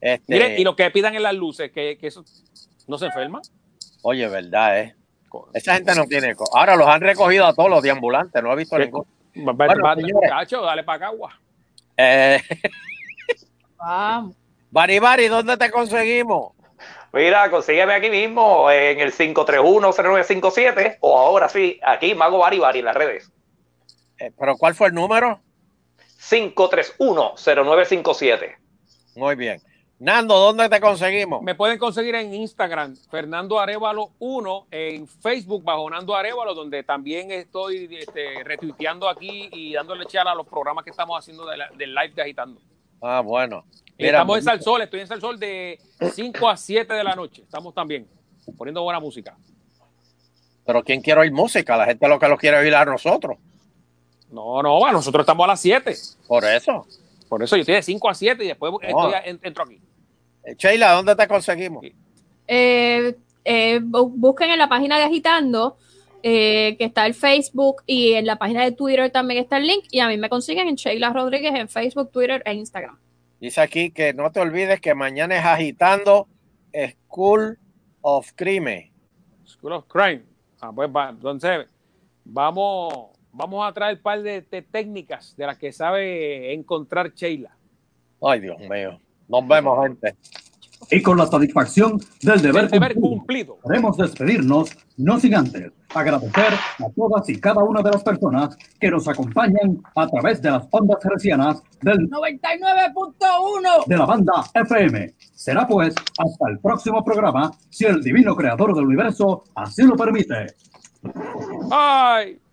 Speaker 2: Este,
Speaker 1: Mire, y lo que pidan en las luces, que, que eso no se enferma.
Speaker 2: Oye, verdad, ¿eh? Esa gente no tiene... co- Ahora los han recogido a todos los deambulantes, no he visto
Speaker 1: ¿Qué?
Speaker 2: ninguno.
Speaker 1: Va-
Speaker 2: Bueno,
Speaker 1: va-
Speaker 2: señores.
Speaker 1: Muchacho, dale para acá, agua.
Speaker 2: Eh,
Speaker 3: Vamos.
Speaker 2: Bari Bari, ¿dónde te conseguimos?
Speaker 4: Mira, consígueme aquí mismo en el cinco tres uno, cero nueve cinco siete o ahora sí, aquí Mago Bari Bari en las redes.
Speaker 2: Eh, ¿Pero cuál fue el número?
Speaker 4: cinco tres uno, cero nueve cinco siete.
Speaker 2: Muy bien. Nando, ¿dónde te conseguimos?
Speaker 1: Me pueden conseguir en Instagram, Fernando Arévalo uno, en Facebook bajo Nando Arévalo, donde también estoy este, retuiteando aquí y dándole chala a los programas que estamos haciendo de la- del live de Agitando.
Speaker 2: Ah, bueno.
Speaker 1: Y
Speaker 2: Mira,
Speaker 1: estamos en Salsol, estoy en Salsol de cinco a siete de la noche. Estamos también poniendo buena música.
Speaker 2: pero ¿quién quiere oír música? La gente lo que lo quiere oír a nosotros.
Speaker 1: No, no, bueno, nosotros estamos a las siete.
Speaker 2: Por eso.
Speaker 1: Por eso yo estoy de cinco a siete y después estoy a- en- entro aquí.
Speaker 2: Eh, Sheila, ¿dónde te conseguimos?
Speaker 3: Eh, eh, bu- busquen en la página de Agitando, eh, que está el Facebook, y en la página de Twitter también está el link, y a mí me consiguen en Sheila Rodríguez en Facebook, Twitter e Instagram.
Speaker 2: Dice aquí que no te olvides que mañana es Agitando School of Crime.
Speaker 1: School of Crime. Ah, pues va, entonces vamos, vamos a traer un par de, de técnicas de las que sabe encontrar Sheila.
Speaker 2: Ay, Dios mío. Nos vemos, gente.
Speaker 7: Y con la satisfacción del deber,
Speaker 1: El deber
Speaker 7: cumplido,
Speaker 1: cumplido.
Speaker 7: queremos despedirnos, no sin antes agradecer a todas y cada una de las personas que nos acompañan a través de las ondas hercianas del
Speaker 3: noventa y nueve punto uno
Speaker 7: de la banda F M. Será pues hasta el próximo programa, si el divino creador del universo así lo permite.
Speaker 1: Ay.